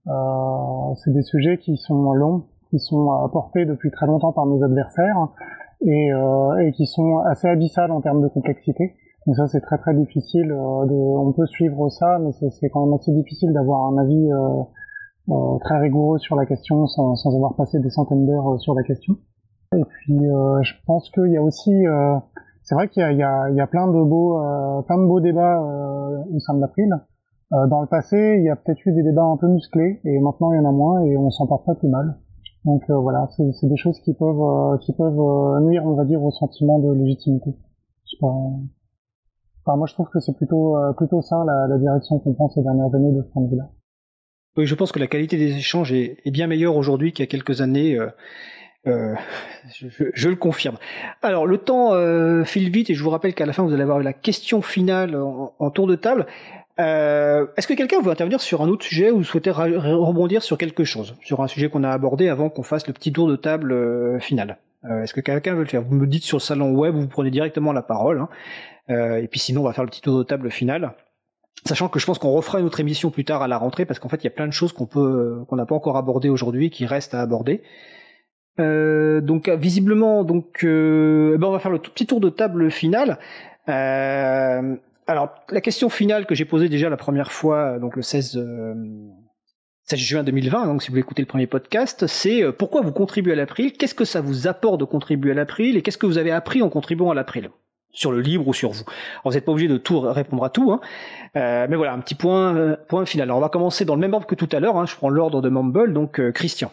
Speaker 4: Euh, c'est des sujets qui sont longs, qui sont apportés depuis très longtemps par nos adversaires, et, euh, et qui sont assez abyssales en termes de complexité. Donc ça, c'est très très difficile. Euh, de, on peut suivre ça, mais c'est, c'est quand même assez difficile d'avoir un avis euh, euh, très rigoureux sur la question sans, sans avoir passé des centaines d'heures sur la question. Et puis, euh, je pense qu'il y a aussi... Euh, c'est vrai qu'il y a, il y a, il y a plein de beaux, euh, plein de beaux débats euh, au sein de l'April. Euh, dans le passé, il y a peut-être eu des débats un peu musclés, et maintenant il y en a moins, et on s'en porte pas plus mal. Donc euh, voilà, c'est, c'est des choses qui peuvent, euh, qui peuvent euh, nuire, on va dire, au sentiment de légitimité. Je sais pas. Enfin, moi, je trouve que c'est plutôt, euh, plutôt ça la, la direction qu'on prend ces dernières années de ce point de vue-là.
Speaker 1: Oui, je pense que la qualité des échanges est, est bien meilleure aujourd'hui qu'il y a quelques années. Euh... Euh, je, je le confirme. Alors le temps euh, file vite et je vous rappelle qu'à la fin vous allez avoir la question finale en, en tour de table. Euh, est-ce que quelqu'un veut intervenir sur un autre sujet ou souhaiter ra- rebondir sur quelque chose, sur un sujet qu'on a abordé avant qu'on fasse le petit tour de table euh, final? euh, Est-ce que quelqu'un veut le faire? Vous me dites sur le salon web ou vous prenez directement la parole, hein. euh, et puis sinon on va faire le petit tour de table final. Sachant que je pense qu'on refera une autre émission plus tard à la rentrée parce qu'en fait il y a plein de choses qu'on peut qu'on n'a pas encore abordées aujourd'hui qui restent à aborder. Euh, donc visiblement donc euh, eh ben on va faire le tout petit tour de table final. Euh, alors la question finale que j'ai posée déjà la première fois donc le seize juin deux mille vingt, donc si vous voulez écouter le premier podcast, c'est euh, pourquoi vous contribuez à l'April, qu'est-ce que ça vous apporte de contribuer à l'April et qu'est-ce que vous avez appris en contribuant à l'April sur le libre ou sur vous. Alors, vous n'êtes pas obligé de tout répondre à tout, hein. Euh, mais voilà, un petit point, euh, point final. Alors on va commencer dans le même ordre que tout à l'heure, hein. Je prends l'ordre de Mumble, donc euh, Christian.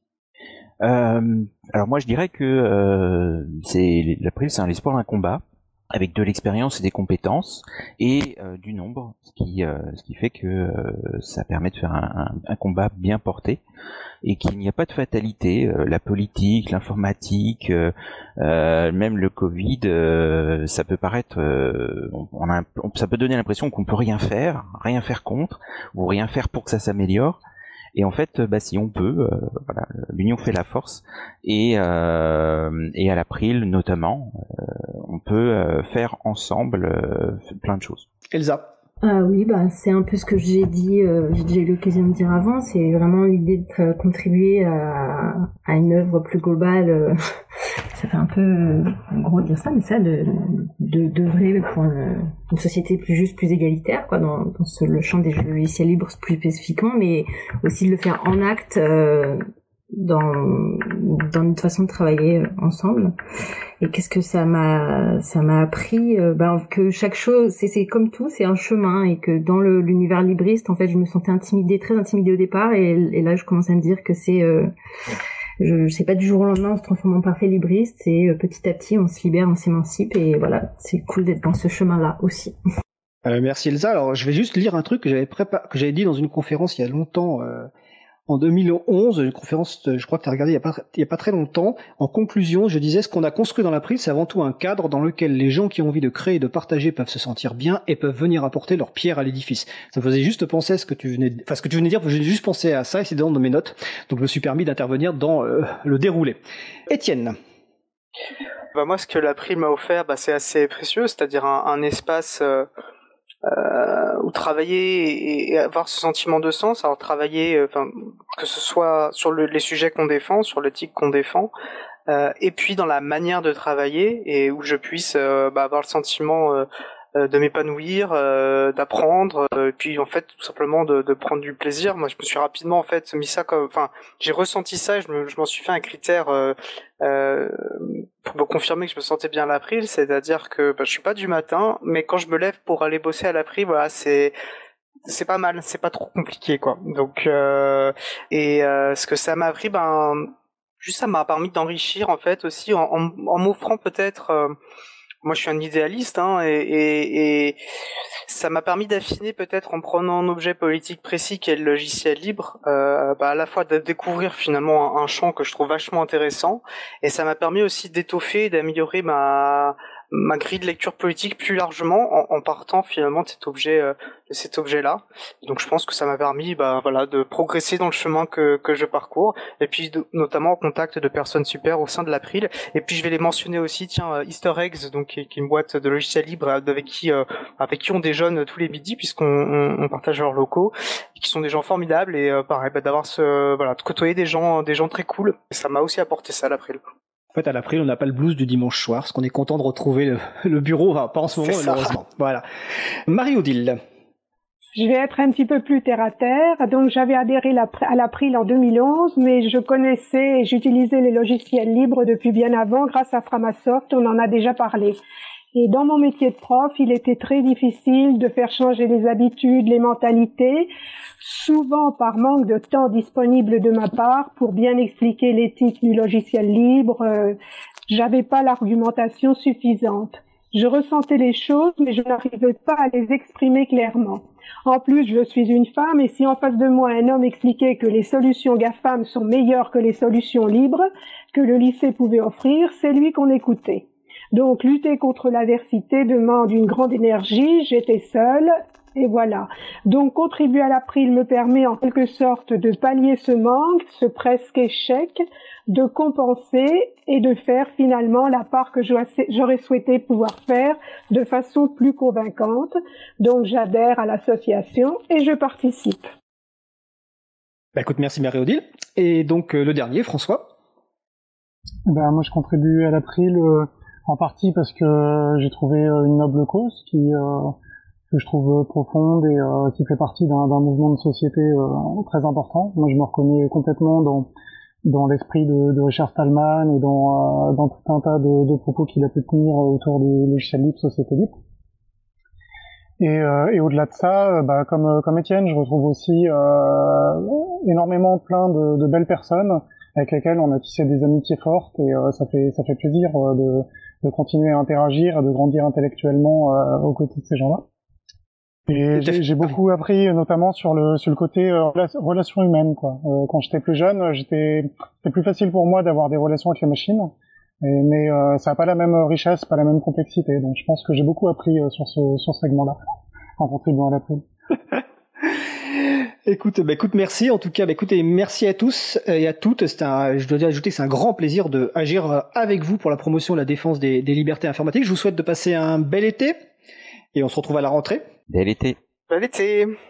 Speaker 3: Euh, alors moi je dirais que euh, c'est l'April, c'est un espoir d'un combat avec de l'expérience et des compétences et euh, du nombre, ce qui euh, ce qui fait que euh, ça permet de faire un, un, un combat bien porté et qu'il n'y a pas de fatalité. Euh, la politique, l'informatique, euh, euh, même le Covid, euh, ça peut paraître, euh, on a, on, ça peut donner l'impression qu'on peut rien faire, rien faire contre ou rien faire pour que ça s'améliore. Et en fait, bah, si on peut, euh, voilà, l'union fait la force. Et, euh, et à l'April, notamment, euh, on peut euh, faire ensemble euh, plein de choses.
Speaker 1: Elsa.
Speaker 5: Ah oui, bah c'est un peu ce que j'ai dit, euh, j'ai déjà eu l'occasion de dire avant. C'est vraiment l'idée de euh, contribuer à, à une œuvre plus globale. Euh, ça fait un peu euh, gros de dire ça, mais ça, de de d'œuvrer pour une, une société plus juste, plus égalitaire, quoi, dans, dans ce, le champ des logiciels libres plus spécifiquement, mais aussi de le faire en acte. Euh, dans dans notre façon de travailler ensemble. Et qu'est-ce que ça m'a ça m'a appris, euh, ben que chaque chose c'est c'est comme tout, c'est un chemin, et que dans le l'univers libriste en fait je me sentais intimidée, très intimidée au départ, et, et là je commence à me dire que c'est euh, je, je sais pas du jour au lendemain on se transforme en parfait libriste, c'est euh, petit à petit on se libère, on s'émancipe, et voilà, c'est cool d'être dans ce chemin-là aussi.
Speaker 1: Euh, merci Elsa. Alors je vais juste lire un truc que j'avais prépa- que j'avais dit dans une conférence il y a longtemps. Euh... En deux mille onze, une conférence, je crois que tu as regardé il y a pas, il y a pas très longtemps. En conclusion, je disais, ce qu'on a construit dans l'April, c'est avant tout un cadre dans lequel les gens qui ont envie de créer et de partager peuvent se sentir bien et peuvent venir apporter leur pierre à l'édifice. Ça me faisait juste penser à ce que tu venais, de... enfin ce que tu venais de dire, j'ai juste pensé à ça et c'est dans mes notes. Donc je me suis permis d'intervenir dans euh, le déroulé. Étienne.
Speaker 6: Bah moi, ce que l'April m'a offert, bah, c'est assez précieux, c'est-à-dire un, un espace euh, euh, où travailler et, et avoir ce sentiment de sens. Alors travailler, enfin euh, que ce soit sur le, les sujets qu'on défend, sur l'éthique qu'on défend, euh, et puis dans la manière de travailler, et où je puisse euh, bah, avoir le sentiment euh, de m'épanouir, euh, d'apprendre, euh, et puis en fait tout simplement de, de prendre du plaisir. Moi je me suis rapidement en fait mis ça comme, enfin j'ai ressenti ça, et je, me, je m'en suis fait un critère euh, euh, pour me confirmer que je me sentais bien à l'April, c'est-à-dire que bah, je suis pas du matin, mais quand je me lève pour aller bosser à l'April, voilà, c'est c'est pas mal, c'est pas trop compliqué quoi. Donc euh, et euh, ce que ça m'a appris, ben juste ça m'a permis d'enrichir en fait aussi en, en, en m'offrant peut-être. Euh, Moi, je suis un idéaliste, hein, et, et, et ça m'a permis d'affiner peut-être en prenant un objet politique précis qui est le logiciel libre, euh, bah, à la fois de découvrir finalement un, un champ que je trouve vachement intéressant, et ça m'a permis aussi d'étoffer et d'améliorer ma ma grille de lecture politique plus largement en, en partant finalement de cet objet euh, de cet objet-là. Donc je pense que ça m'a permis bah voilà de progresser dans le chemin que que je parcours, et puis de, notamment en contact de personnes super au sein de l'April. Et puis je vais les mentionner aussi, tiens, Easter Eggs, donc qui est une boîte de logiciels libres avec qui euh, avec qui on déjeune tous les midis puisqu'on on, on partage leurs locaux, et qui sont des gens formidables, et euh, pareil bah, d'avoir ce voilà de côtoyer des gens des gens très cool, ça m'a aussi apporté ça à l'April.
Speaker 1: En fait, à l'April, on n'a pas le blues du dimanche soir, parce qu'on est content de retrouver le, le bureau, enfin, pas en ce moment, malheureusement. Voilà. Marie-Odile.
Speaker 2: Je vais être un petit peu plus terre à terre. Donc, j'avais adhéré à l'April en deux mille onze, mais je connaissais et j'utilisais les logiciels libres depuis bien avant grâce à Framasoft. On en a déjà parlé. Et dans mon métier de prof, il était très difficile de faire changer les habitudes, les mentalités, souvent par manque de temps disponible de ma part pour bien expliquer l'éthique du logiciel libre. Euh, j'avais pas l'argumentation suffisante. Je ressentais les choses, mais je n'arrivais pas à les exprimer clairement. En plus, je suis une femme, et si en face de moi un homme expliquait que les solutions GAFAM sont meilleures que les solutions libres que le lycée pouvait offrir, c'est lui qu'on écoutait. Donc, lutter contre l'adversité demande une grande énergie, j'étais seule, et voilà. Donc, contribuer à l'April me permet en quelque sorte de pallier ce manque, ce presque échec, de compenser et de faire finalement la part que j'aurais souhaité pouvoir faire de façon plus convaincante. Donc, j'adhère à l'association et je participe.
Speaker 1: Bah écoute, merci Marie-Odile. Et donc, euh, le dernier, François.
Speaker 4: Ben, moi, je contribue à l'April euh, en partie parce que j'ai trouvé euh, une noble cause qui... Euh, que je trouve profonde et euh, qui fait partie d'un, d'un mouvement de société euh, très important. Moi, je me reconnais complètement dans dans l'esprit de, de Richard Stallman et dans, euh, dans tout un tas de, de propos qu'il a pu tenir autour du logiciel libre, société libre. Et, euh, et au-delà de ça, bah, comme comme Étienne, je retrouve aussi euh, énormément plein de, de belles personnes avec lesquelles on a tissé des amitiés fortes et euh, ça fait ça fait plaisir euh, de, de continuer à interagir, de grandir intellectuellement euh, aux côtés de ces gens-là. Et j'ai, j'ai beaucoup appris, notamment sur le sur le côté euh, relations humaines, quoi. Euh, quand j'étais plus jeune, j'étais c'était plus facile pour moi d'avoir des relations avec les machines, et, mais euh, ça n'a pas la même richesse, pas la même complexité. Donc je pense que j'ai beaucoup appris euh, sur ce sur ce segment-là en contribuant à l'April.
Speaker 1: Écoute, bah écoute, merci. En tout cas, bah écoutez, merci à tous et à toutes. C'est un, je dois dire, ajouter, c'est un grand plaisir de agir avec vous pour la promotion et la défense des, des libertés informatiques. Je vous souhaite de passer un bel été et on se retrouve à la rentrée.
Speaker 3: Bel été.
Speaker 6: Bel été.